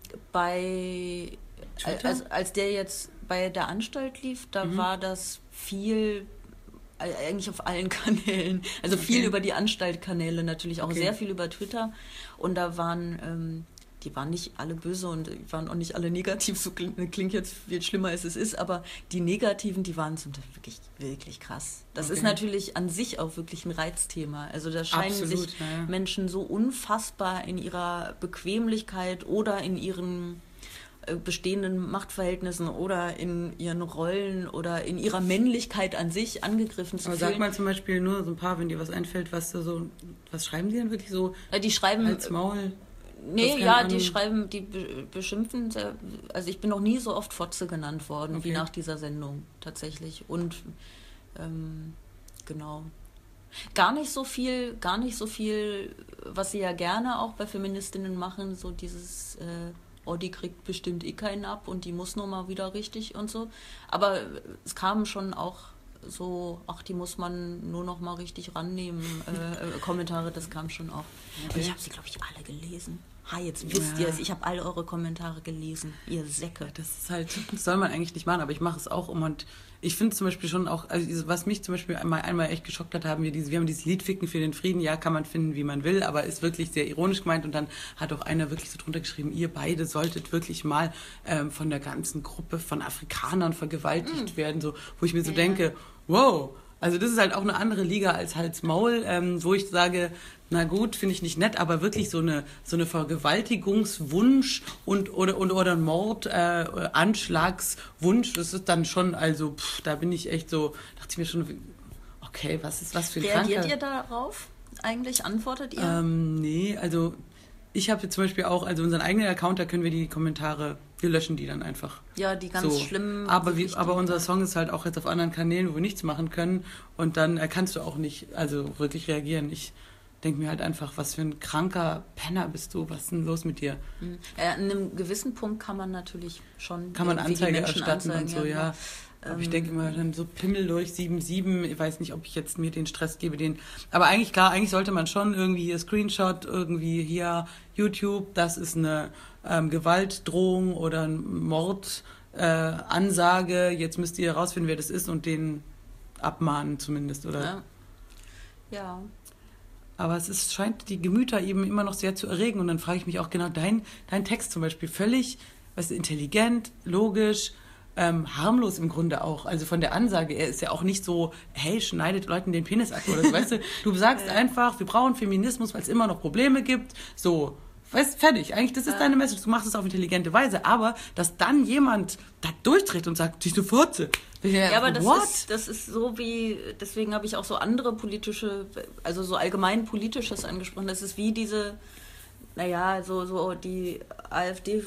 bei Twitter? als, als der jetzt bei der Anstalt lief, da Mhm. war das viel äh, eigentlich auf allen Kanälen, also Okay. viel über die Anstaltkanäle, natürlich auch Okay. sehr viel über Twitter, und da waren ähm, die waren nicht alle böse und die waren auch nicht alle negativ, so klingt, klingt jetzt viel schlimmer als es ist, aber die Negativen, die waren zum Teil wirklich, wirklich krass. Das Okay. ist natürlich an sich auch wirklich ein Reizthema. Also da scheinen Absolut, sich ja, ja. Menschen so unfassbar in ihrer Bequemlichkeit oder in ihren äh, bestehenden Machtverhältnissen oder in ihren Rollen oder in ihrer Männlichkeit an sich angegriffen zu Aber fühlen. sag mal zum Beispiel nur so ein paar, wenn dir was einfällt, was du so, was schreiben die denn wirklich so Äh, die schreiben... als Maul? Nee, keine ja, Ahnung. die schreiben, die be- beschimpfen sehr, also ich bin noch nie so oft Fotze genannt worden wie Okay. nach dieser Sendung tatsächlich. Und ähm, genau. Gar nicht so viel, gar nicht so viel, was sie ja gerne auch bei Feministinnen machen, so dieses, äh, oh, die kriegt bestimmt eh keinen ab und die muss nur mal wieder richtig und so. Aber es kamen schon auch so, ach, die muss man nur noch mal richtig rannehmen, äh, äh, Kommentare, das kam schon auch. Und ich habe sie, glaube ich, alle gelesen. Ha, jetzt wisst Ja. ihr es, ich habe alle eure Kommentare gelesen, ihr Säcke. Das ist halt, das soll man eigentlich nicht machen, aber ich mache es auch um. Und ich finde zum Beispiel schon auch, also was mich zum Beispiel einmal, einmal echt geschockt hat, haben wir diese, wir haben dieses Lied Ficken für den Frieden, ja, kann man finden, wie man will, aber ist wirklich sehr ironisch gemeint, und dann hat auch einer wirklich so drunter geschrieben, ihr beide solltet wirklich mal ähm, von der ganzen Gruppe von Afrikanern vergewaltigt mm. werden, so, wo ich mir so Ja. denke, wow, also das ist halt auch eine andere Liga als Hals-Maul, ähm, wo ich sage, na gut, finde ich nicht nett, aber wirklich so eine so eine Vergewaltigungswunsch und oder oder, oder ein Mord, äh, Anschlagswunsch, das ist dann schon, also pff, da bin ich echt so, dachte ich mir schon, okay, okay, was ist was für ein Reagiert Kranker? ihr darauf eigentlich? Antwortet ihr? Ähm, nee, also ich habe jetzt zum Beispiel auch, also unseren eigenen Account, da können wir die Kommentare, wir löschen die dann einfach. Ja, die ganz so. schlimmen. Aber, wie, aber unser Song ist halt auch jetzt auf anderen Kanälen, wo wir nichts machen können und dann äh, kannst du auch nicht, also wirklich reagieren. Ich denke mir halt einfach, was für ein kranker Penner bist du, was ist denn los mit dir? Ja, an einem gewissen Punkt kann man natürlich schon kann man Anzeige erstatten anzeigen, und so, ja. ja. Aber ähm, ich denke immer dann so Pimmel durch sieben sieben, ich weiß nicht, ob ich jetzt mir den Stress gebe, den. Aber eigentlich klar, eigentlich sollte man schon irgendwie hier Screenshot, irgendwie hier YouTube, das ist eine ähm, Gewaltdrohung oder ein Mord, äh, Ansage, jetzt müsst ihr herausfinden, wer das ist und den abmahnen zumindest, oder? Ja. ja. Aber es ist, scheint die Gemüter eben immer noch sehr zu erregen und dann frage ich mich auch genau, dein, dein Text zum Beispiel völlig, weißt du, intelligent, logisch, Ähm, harmlos im Grunde auch, also von der Ansage, er ist ja auch nicht so, hey, schneidet Leuten den Penis ab oder so, weißt du, du sagst ja. einfach, wir brauchen Feminismus, weil es immer noch Probleme gibt, so, weißt, fertig, eigentlich, das ist ja. deine Message, du machst es auf intelligente Weise, aber, dass dann jemand da durchdreht und sagt, diese Furze, ja, aber das ist, das ist so wie, deswegen habe ich auch so andere politische, also so allgemein Politisches angesprochen, das ist wie diese, naja, so, so die AfD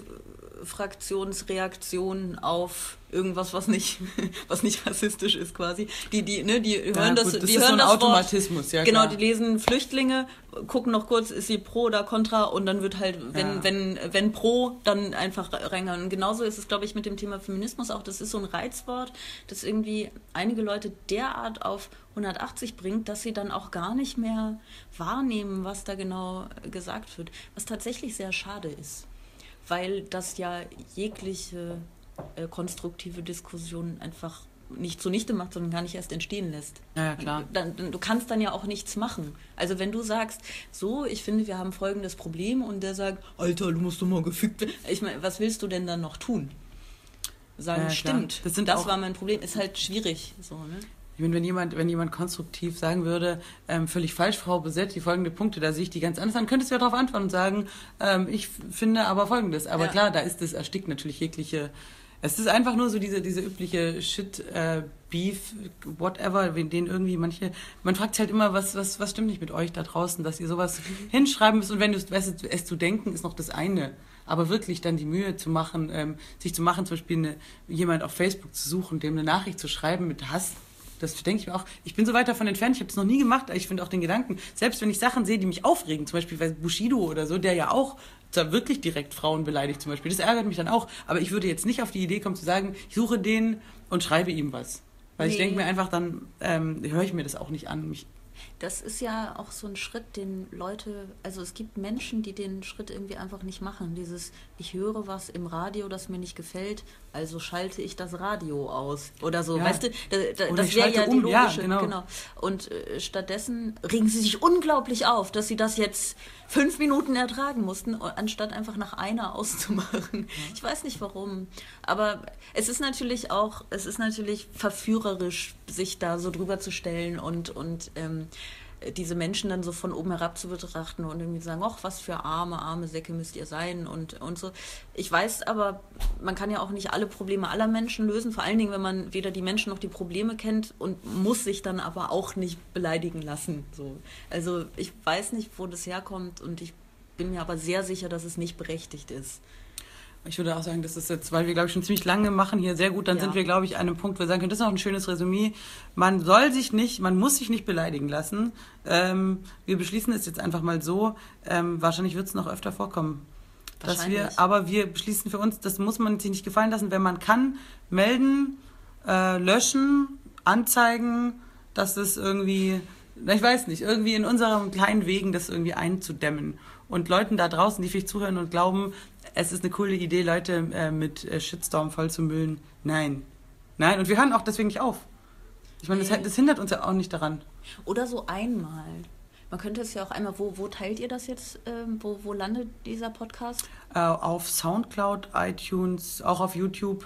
Fraktionsreaktion auf irgendwas, was nicht, was nicht rassistisch ist quasi. Die, die, ne, die hören ja, das, gut, das die ist hören so ein das Automatismus, Wort, ja, genau, klar. die lesen Flüchtlinge, gucken noch kurz, ist sie pro oder contra und dann wird halt, wenn, ja. wenn, wenn pro, dann einfach reingehauen. Und genauso ist es, glaube ich, mit dem Thema Feminismus auch. Das ist so ein Reizwort, das irgendwie einige Leute derart auf hundertachtzig bringt, dass sie dann auch gar nicht mehr wahrnehmen, was da genau gesagt wird. Was tatsächlich sehr schade ist. Weil das ja jegliche äh, konstruktive Diskussion einfach nicht zunichte macht, sondern gar nicht erst entstehen lässt. Ja, ja klar. Dann, dann, du kannst dann ja auch nichts machen. Also wenn du sagst, so, ich finde, wir haben folgendes Problem und der sagt, Alter, du musst doch mal gefickt werden. Ich meine, was willst du denn dann noch tun? Sagen, ja, stimmt, das, sind das war mein Problem. Ist halt schwierig. So, ne? Ich meine, wenn jemand, wenn jemand konstruktiv sagen würde, ähm, völlig falsch, Frau Besetzt, die folgende Punkte, da sehe ich die ganz anders, dann könntest du ja darauf antworten und sagen, ähm, ich finde aber Folgendes. Aber ja. klar, da ist es, erstickt natürlich jegliche, es ist einfach nur so diese, diese übliche Shit, äh, Beef, whatever, den irgendwie manche, man fragt sich halt immer, was, was, was stimmt nicht mit euch da draußen, dass ihr sowas hinschreiben müsst und wenn du es, weißt, es zu denken, ist noch das eine. Aber wirklich dann die Mühe zu machen, ähm, sich zu machen, zum Beispiel eine, jemand auf Facebook zu suchen, dem eine Nachricht zu schreiben mit Hass, das denke ich mir auch. Ich bin so weit davon entfernt, ich habe es noch nie gemacht, aber ich finde auch den Gedanken, selbst wenn ich Sachen sehe, die mich aufregen, zum Beispiel Bushido oder so, der ja auch wirklich direkt Frauen beleidigt zum Beispiel, das ärgert mich dann auch. Aber ich würde jetzt nicht auf die Idee kommen zu sagen, ich suche den und schreibe ihm was. Weil nee. ich denke mir einfach, dann ähm, höre ich mir das auch nicht an. Mich Das ist ja auch so ein Schritt, den Leute, also es gibt Menschen, die den Schritt irgendwie einfach nicht machen. Dieses, ich höre was im Radio, das mir nicht gefällt, also schalte ich das Radio aus. Oder so, ja. weißt du, da, da, das wäre ja die um. logische. Ja, genau. genau. Und äh, stattdessen regen sie sich unglaublich auf, dass sie das jetzt fünf Minuten ertragen mussten, anstatt einfach nach einer auszumachen. Ja. Ich weiß nicht warum. Aber es ist natürlich auch, es ist natürlich verführerisch, sich da so drüber zu stellen und, und ähm, diese Menschen dann so von oben herab zu betrachten und irgendwie sagen, ach, was für arme, arme Säcke müsst ihr sein und, und so. Ich weiß aber, man kann ja auch nicht alle Probleme aller Menschen lösen, vor allen Dingen, wenn man weder die Menschen noch die Probleme kennt und muss sich dann aber auch nicht beleidigen lassen. So. Also ich weiß nicht, wo das herkommt und ich bin mir aber sehr sicher, dass es nicht berechtigt ist. Ich würde auch sagen, das ist jetzt, weil wir, glaube ich, schon ziemlich lange machen hier sehr gut, dann ja. sind wir, glaube ich, an einem Punkt, wo wir sagen können, das ist auch ein schönes Resümee. Man soll sich nicht, man muss sich nicht beleidigen lassen. Ähm, wir beschließen es jetzt einfach mal so. Ähm, wahrscheinlich wird es noch öfter vorkommen. Dass wir, aber wir beschließen für uns, das muss man sich nicht gefallen lassen, wenn man kann, melden, äh, löschen, anzeigen, dass es irgendwie, ich weiß nicht, irgendwie in unseren kleinen Wegen das irgendwie einzudämmen. Und Leuten da draußen, die vielleicht zuhören und glauben, es ist eine coole Idee, Leute äh, mit äh, Shitstorm voll zu müllen. Nein. Nein, und wir hören auch deswegen nicht auf. Ich meine, das, das hindert uns ja auch nicht daran. Oder so einmal. Man könnte es ja auch einmal, wo, wo teilt ihr das jetzt? Ähm, wo, wo landet dieser Podcast? Äh, auf Soundcloud, iTunes, auch auf YouTube.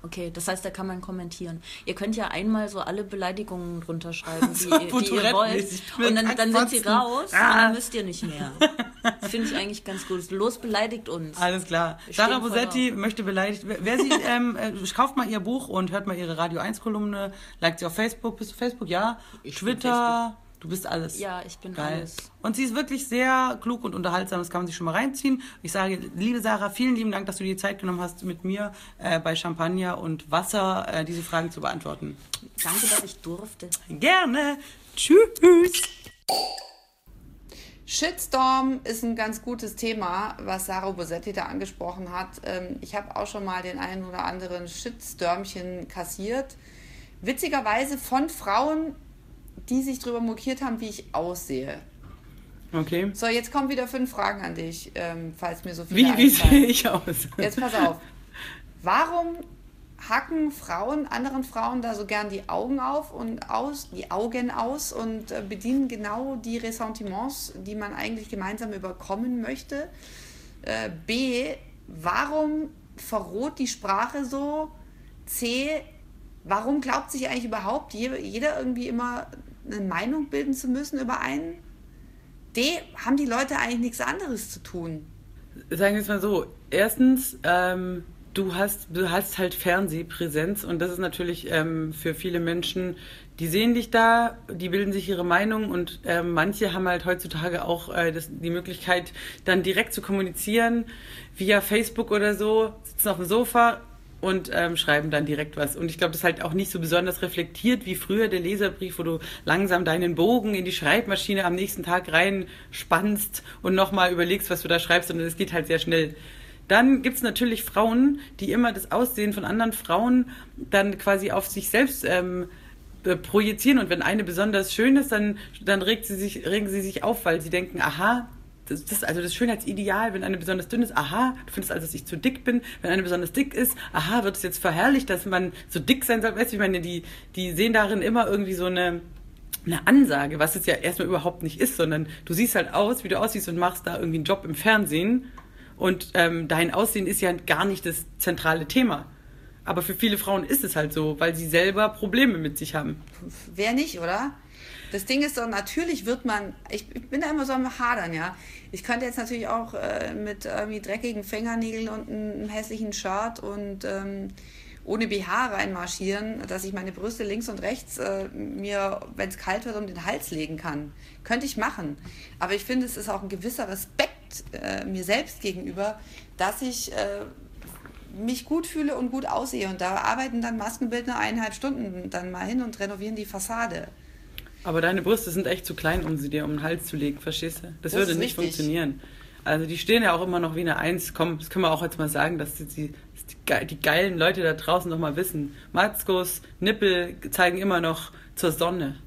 Okay, das heißt, da kann man kommentieren. Ihr könnt ja einmal so alle Beleidigungen drunter schreiben, die, so, die ihr wollt. Und dann, dann sind sie raus ah. und dann müsst ihr nicht mehr. Das finde ich eigentlich ganz gut. Los, beleidigt uns. Alles klar. Sarah Bosetti möchte beleidigt. Wer sie, ähm, kauft mal ihr Buch und hört mal ihre Radio eins Kolumne, liked sie auf Facebook. Bist du Facebook? Ja. Ich Twitter. Du bist alles. Ja, ich bin geil. Alles. Und sie ist wirklich sehr klug und unterhaltsam, das kann man sich schon mal reinziehen. Ich sage, liebe Sarah, vielen lieben Dank, dass du dir die Zeit genommen hast, mit mir äh, bei Champagner und Wasser äh, diese Fragen zu beantworten. Danke, dass ich durfte. Gerne. Tschüss. Shitstorm ist ein ganz gutes Thema, was Sarah Bosetti da angesprochen hat. Ich habe auch schon mal den einen oder anderen Shitstormchen kassiert. Witzigerweise von Frauen, die sich darüber mokiert haben, wie ich aussehe. Okay. So, jetzt kommen wieder fünf Fragen an dich, ähm, falls mir so viele Wie, wie sehe ich aus? Jetzt pass auf. Warum hacken Frauen anderen Frauen da so gern die Augen auf und aus, die Augen aus und äh, bedienen genau die Ressentiments, die man eigentlich gemeinsam überkommen möchte? Äh, B, warum verroht die Sprache so? C, warum glaubt sich eigentlich überhaupt jeder irgendwie immer eine Meinung bilden zu müssen über einen? D, haben die Leute eigentlich nichts anderes zu tun? Sagen wir es mal so. Erstens, ähm, du hast, du hast halt Fernsehpräsenz und das ist natürlich ähm, für viele Menschen, die sehen dich da, die bilden sich ihre Meinung und äh, manche haben halt heutzutage auch äh, das, die Möglichkeit, dann direkt zu kommunizieren via Facebook oder so, sitzen auf dem Sofa und ähm, schreiben dann direkt was. Und ich glaube, das ist halt auch nicht so besonders reflektiert wie früher der Leserbrief, wo du langsam deinen Bogen in die Schreibmaschine am nächsten Tag reinspannst und nochmal überlegst, was du da schreibst, und es geht halt sehr schnell. Dann gibt es natürlich Frauen, die immer das Aussehen von anderen Frauen dann quasi auf sich selbst ähm, projizieren, und wenn eine besonders schön ist, dann, dann regt sie sich, regen sie sich auf, weil sie denken, aha, das ist also das Schönheitsideal, wenn eine besonders dünn ist, aha, du findest also, dass ich zu dick bin. Wenn eine besonders dick ist, aha, wird es jetzt verherrlicht, dass man so dick sein soll. Weißt du, ich meine, die, die sehen darin immer irgendwie so eine, eine Ansage, was es ja erstmal überhaupt nicht ist, sondern du siehst halt aus, wie du aussiehst, und machst da irgendwie einen Job im Fernsehen, und ähm, dein Aussehen ist ja gar nicht das zentrale Thema. Aber für viele Frauen ist es halt so, weil sie selber Probleme mit sich haben. Wer nicht, oder? Das Ding ist doch, natürlich wird man, ich, ich bin da immer so am Hadern, ja. Ich könnte jetzt natürlich auch äh, mit irgendwie dreckigen Fingernägeln und einem hässlichen Shirt und ähm, ohne B H reinmarschieren, dass ich meine Brüste links und rechts äh, mir, wenn es kalt wird, um den Hals legen kann. Könnte ich machen. Aber ich finde, es ist auch ein gewisser Respekt äh, mir selbst gegenüber, dass ich äh, mich gut fühle und gut aussehe. Und da arbeiten dann Maskenbildner eineinhalb Stunden dann mal hin und renovieren die Fassade. Aber deine Brüste sind echt zu klein, um sie dir um den Hals zu legen, verstehst du? Das, das würde nicht richtig funktionieren. Also die stehen ja auch immer noch wie eine Eins. Komm, das können wir auch jetzt mal sagen, dass die, die, die geilen Leute da draußen noch mal wissen. Matzkos Nippel zeigen immer noch zur Sonne.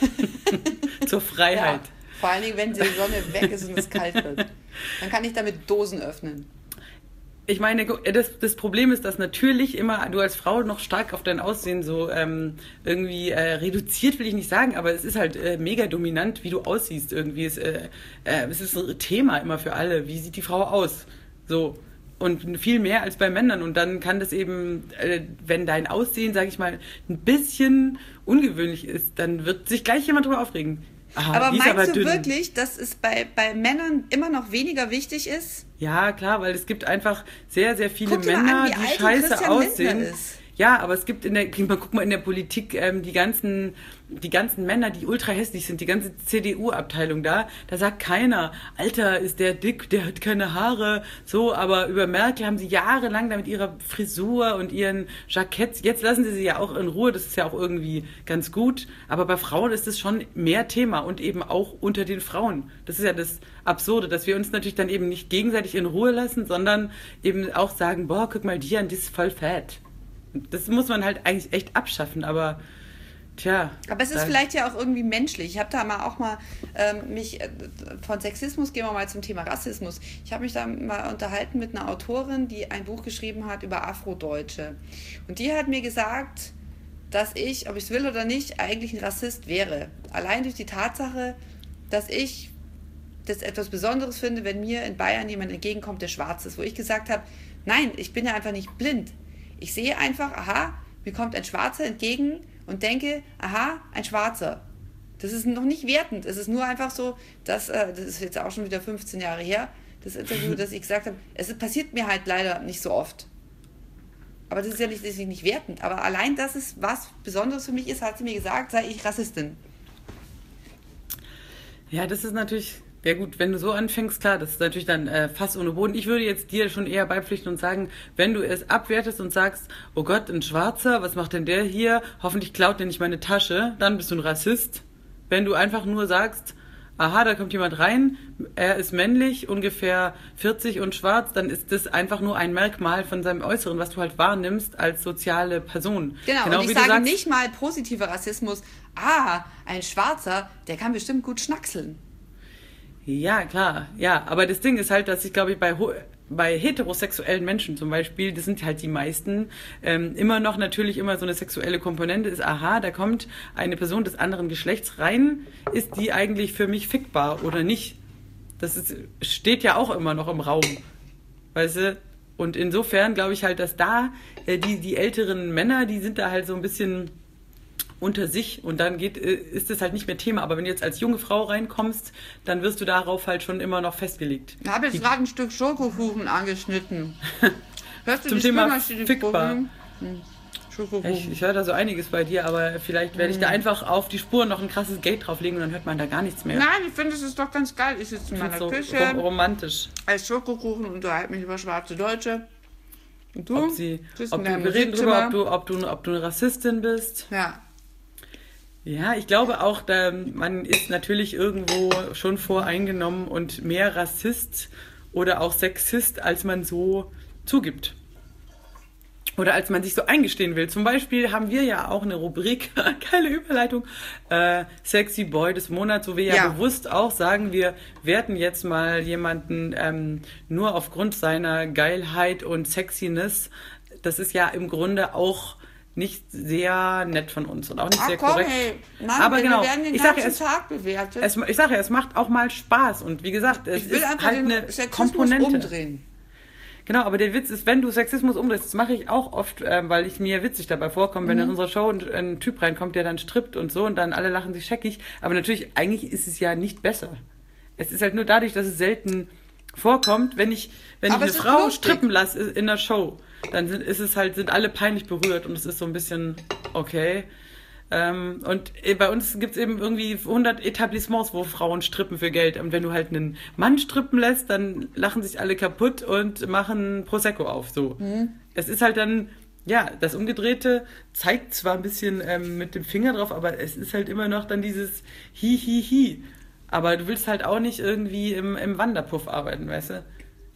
Zur Freiheit. Ja, vor allen Dingen, wenn die Sonne weg ist und es kalt wird. Dann kann ich damit Dosen öffnen. Ich meine, das, das Problem ist, dass natürlich immer du als Frau noch stark auf dein Aussehen so ähm, irgendwie äh, reduziert, will ich nicht sagen, aber es ist halt äh, mega dominant, wie du aussiehst irgendwie. Es, äh, äh, es ist ein Thema immer für alle. Wie sieht die Frau aus? So. Und viel mehr als bei Männern. Und dann kann das eben, äh, wenn dein Aussehen, sage ich mal, ein bisschen ungewöhnlich ist, dann wird sich gleich jemand drüber aufregen. Aha, aber meinst aber du dünn. wirklich, dass es bei, bei Männern immer noch weniger wichtig ist? Ja, klar, weil es gibt einfach sehr, sehr viele Guck dir Männer, mal an, wie die alt scheiße Christian aussehen. Lindner ist. Ja, aber es gibt in der, guck mal in der Politik, ähm, die ganzen, die ganzen Männer, die ultra hässlich sind, die ganze C D U-Abteilung da, da sagt keiner, Alter, ist der dick, der hat keine Haare, so, aber über Merkel haben sie jahrelang da mit ihrer Frisur und ihren Jacketts, jetzt lassen sie sie ja auch in Ruhe, das ist ja auch irgendwie ganz gut, aber bei Frauen ist es schon mehr Thema und eben auch unter den Frauen. Das ist ja das Absurde, dass wir uns natürlich dann eben nicht gegenseitig in Ruhe lassen, sondern eben auch sagen, boah, guck mal, die an, die ist voll fett. Das muss man halt eigentlich echt abschaffen, aber tja. Aber es ist vielleicht ja auch irgendwie menschlich. Ich habe da mal auch mal ähm, mich, äh, von Sexismus gehen wir mal zum Thema Rassismus. Ich habe mich da mal unterhalten mit einer Autorin, die ein Buch geschrieben hat über Afrodeutsche. Und die hat mir gesagt, dass ich, ob ich es will oder nicht, eigentlich ein Rassist wäre. Allein durch die Tatsache, dass ich das etwas Besonderes finde, wenn mir in Bayern jemand entgegenkommt, der schwarz ist. Wo ich gesagt habe, nein, ich bin ja einfach nicht blind. Ich sehe einfach, aha, mir kommt ein Schwarzer entgegen und denke, aha, ein Schwarzer. Das ist noch nicht wertend. Es ist nur einfach so, dass, äh, das ist jetzt auch schon wieder fünfzehn Jahre her, das Interview, das ich gesagt habe, es passiert mir halt leider nicht so oft. Aber das ist ja nicht, das ist nicht wertend. Aber allein, dass es was Besonderes für mich ist, hat sie mir gesagt, sei ich Rassistin. Ja, das ist natürlich, ja gut, wenn du so anfängst, klar, das ist natürlich dann äh, fast ohne Boden. Ich würde jetzt dir schon eher beipflichten und sagen, wenn du es abwertest und sagst, oh Gott, ein Schwarzer, was macht denn der hier? Hoffentlich klaut der nicht meine Tasche, dann bist du ein Rassist. Wenn du einfach nur sagst, aha, da kommt jemand rein, er ist männlich, ungefähr vierzig und schwarz, dann ist das einfach nur ein Merkmal von seinem Äußeren, was du halt wahrnimmst als soziale Person. Genau, genau und ich sage sagst, nicht mal positiver Rassismus, ah, ein Schwarzer, der kann bestimmt gut schnackseln. Ja, klar, ja, aber das Ding ist halt, dass ich glaube ich bei... bei heterosexuellen Menschen zum Beispiel, das sind halt die meisten, ähm, immer noch natürlich immer so eine sexuelle Komponente ist, aha, da kommt eine Person des anderen Geschlechts rein, ist die eigentlich für mich fickbar oder nicht? Das ist, steht ja auch immer noch im Raum, weißt du? Und insofern glaube ich halt, dass da äh, die, die älteren Männer, die sind da halt so ein bisschen unter sich und dann geht, ist es halt nicht mehr Thema. Aber wenn du jetzt als junge Frau reinkommst, dann wirst du darauf halt schon immer noch festgelegt. Ich habe jetzt gerade ein Stück Schokokuchen angeschnitten. Hörst du zum die Thema fickbar. Hm. Ich, ich höre da so einiges bei dir, aber vielleicht werde ich da einfach auf die Spur noch ein krasses Gate drauflegen und dann hört man da gar nichts mehr. Nein, ich finde, es ist doch ganz geil. Ich sitze in meiner so Küche. Romantisch. Als Schokokuchen und unterhalte mich über schwarze Deutsche. Und du? Ob sie, ob du, wir reden darüber, ob du, ob, du, ob du eine Rassistin bist. Ja. Ja, ich glaube auch, da, man ist natürlich irgendwo schon voreingenommen und mehr Rassist oder auch Sexist, als man so zugibt. Oder als man sich so eingestehen will. Zum Beispiel haben wir ja auch eine Rubrik, geile Überleitung, äh, Sexy Boy des Monats, wo wir ja, ja bewusst auch sagen, wir werten jetzt mal jemanden ähm, nur aufgrund seiner Geilheit und Sexiness. Das ist ja im Grunde auch nicht sehr nett von uns und auch nicht Ach, sehr komm, korrekt. Ey. Mann, aber genau, wir werden den ich ganzen sage, es, Tag bewertet. Es, ich sage ja, es macht auch mal Spaß und wie gesagt, es ich will ist einfach halt den eine Sexismus Komponente. Umdrehen. Genau, aber der Witz ist, wenn du Sexismus umdrehst, das mache ich auch oft, äh, weil ich mir witzig dabei vorkomme, wenn mhm. in unserer Show ein, ein Typ reinkommt, der dann strippt und so und dann alle lachen sich scheckig, aber natürlich, eigentlich ist es ja nicht besser. Es ist halt nur dadurch, dass es selten vorkommt, wenn ich, wenn aber ich eine Frau lustig. strippen lasse in der Show, dann sind, ist es halt, sind alle peinlich berührt und es ist so ein bisschen okay. Ähm, und bei uns gibt es eben irgendwie hundert Etablissements, wo Frauen strippen für Geld. Und wenn du halt einen Mann strippen lässt, dann lachen sich alle kaputt und machen Prosecco auf. So. Mhm. Es ist halt dann, ja, das Umgedrehte zeigt zwar ein bisschen ähm, mit dem Finger drauf, aber es ist halt immer noch dann dieses Hi, Hi, Hi. Aber du willst halt auch nicht irgendwie im, im Wanderpuff arbeiten, weißt du?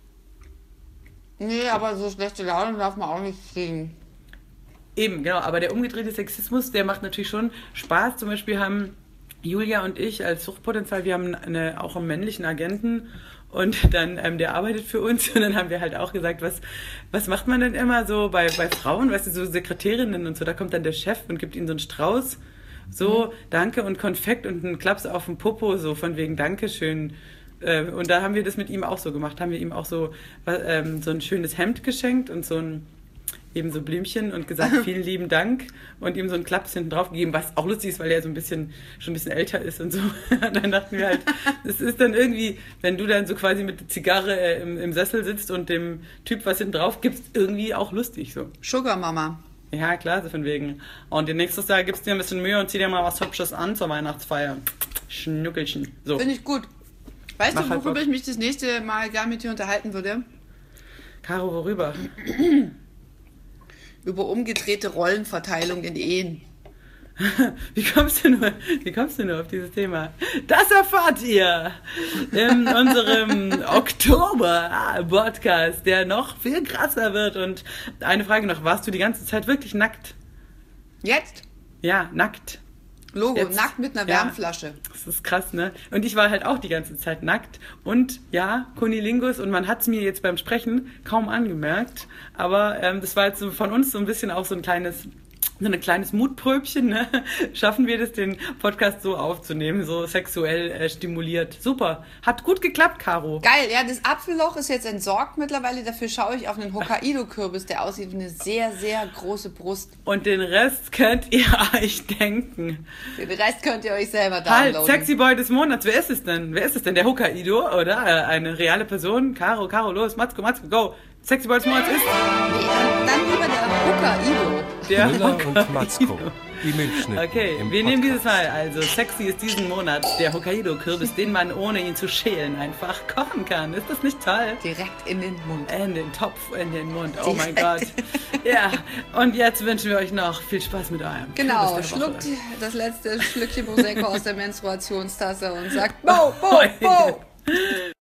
Nee, aber so schlechte Laune darf man auch nicht kriegen. Eben, genau. Aber der umgedrehte Sexismus, der macht natürlich schon Spaß. Zum Beispiel haben Julia und ich als Suchtpotenzial, wir haben eine, auch einen männlichen Agenten und dann, ähm, der arbeitet für uns und dann haben wir halt auch gesagt, was, was macht man denn immer so bei, bei Frauen, weißt du, so Sekretärinnen und so, da kommt dann der Chef und gibt ihnen so einen Strauß, so, mhm. Danke und Konfekt und einen Klaps auf den Popo, so von wegen Dankeschön. Und da haben wir das mit ihm auch so gemacht, haben wir ihm auch so, ähm, so ein schönes Hemd geschenkt und so ein, eben so Blümchen und gesagt, vielen lieben Dank und ihm so einen Klaps hinten drauf gegeben, was auch lustig ist, weil er so ein bisschen, schon ein bisschen älter ist und so. Und dann dachten wir halt, es ist dann irgendwie, wenn du dann so quasi mit der Zigarre äh, im, im Sessel sitzt und dem Typ was hinten drauf gibst, irgendwie auch lustig so. Sugar Mama. Ja, klar, so von wegen. Und nächstes Jahr gibst du dir ein bisschen Mühe und zieh dir mal was Hübsches an zur Weihnachtsfeier. Schnuckelchen. So. Finde ich gut. Weißt Mach du, worüber halt ich mich das nächste Mal gerne mit dir unterhalten würde? Caro, worüber? Über umgedrehte Rollenverteilung in Ehen. Wie kommst du nur, wie kommst du nur auf dieses Thema? Das erfahrt ihr in unserem Oktober-Podcast, der noch viel krasser wird. Und eine Frage noch, warst du die ganze Zeit wirklich nackt? Jetzt? Ja, nackt. Logo, Jetzt, nackt mit einer Wärmflasche. Ja, das ist krass, ne? Und ich war halt auch die ganze Zeit nackt. Und ja, Kunilingus, und man hat es mir jetzt beim Sprechen kaum angemerkt. Aber ähm, das war jetzt so von uns so ein bisschen auch so ein kleines, so ein kleines Mutpröbchen, ne? Schaffen wir das, den Podcast so aufzunehmen, so sexuell äh, stimuliert. Super. Hat gut geklappt, Caro. Geil, ja, das Apfelloch ist jetzt entsorgt mittlerweile. Dafür schaue ich auf einen Hokkaido-Kürbis, der aussieht wie eine sehr, sehr große Brust. Und den Rest könnt ihr euch denken. Den Rest könnt ihr euch selber downloaden. Halt, Sexy Boy des Monats. Wer ist es denn? Wer ist es denn? Der Hokkaido, oder? Äh, eine reale Person? Caro, Caro, los, Matzko, Matzko, go. Sexy Boy des Monats ist... Nee, dann, dann lieber der Hokkaido. Der Müller Hokkaido. und Matzko, die Milchschnitten Okay, im wir nehmen dieses Podcast. Mal, also sexy ist diesen Monat der Hokkaido-Kürbis, den man ohne ihn zu schälen einfach kochen kann. Ist das nicht toll? Direkt in den Mund. In den Topf, in den Mund, oh mein Gott. Direkt. Ja, und jetzt wünschen wir euch noch viel Spaß mit eurem Genau, Kürbis der Woche. schluckt das letzte Schlückchen Prosecco aus der Menstruationstasse und sagt Bo, Bo, Bo.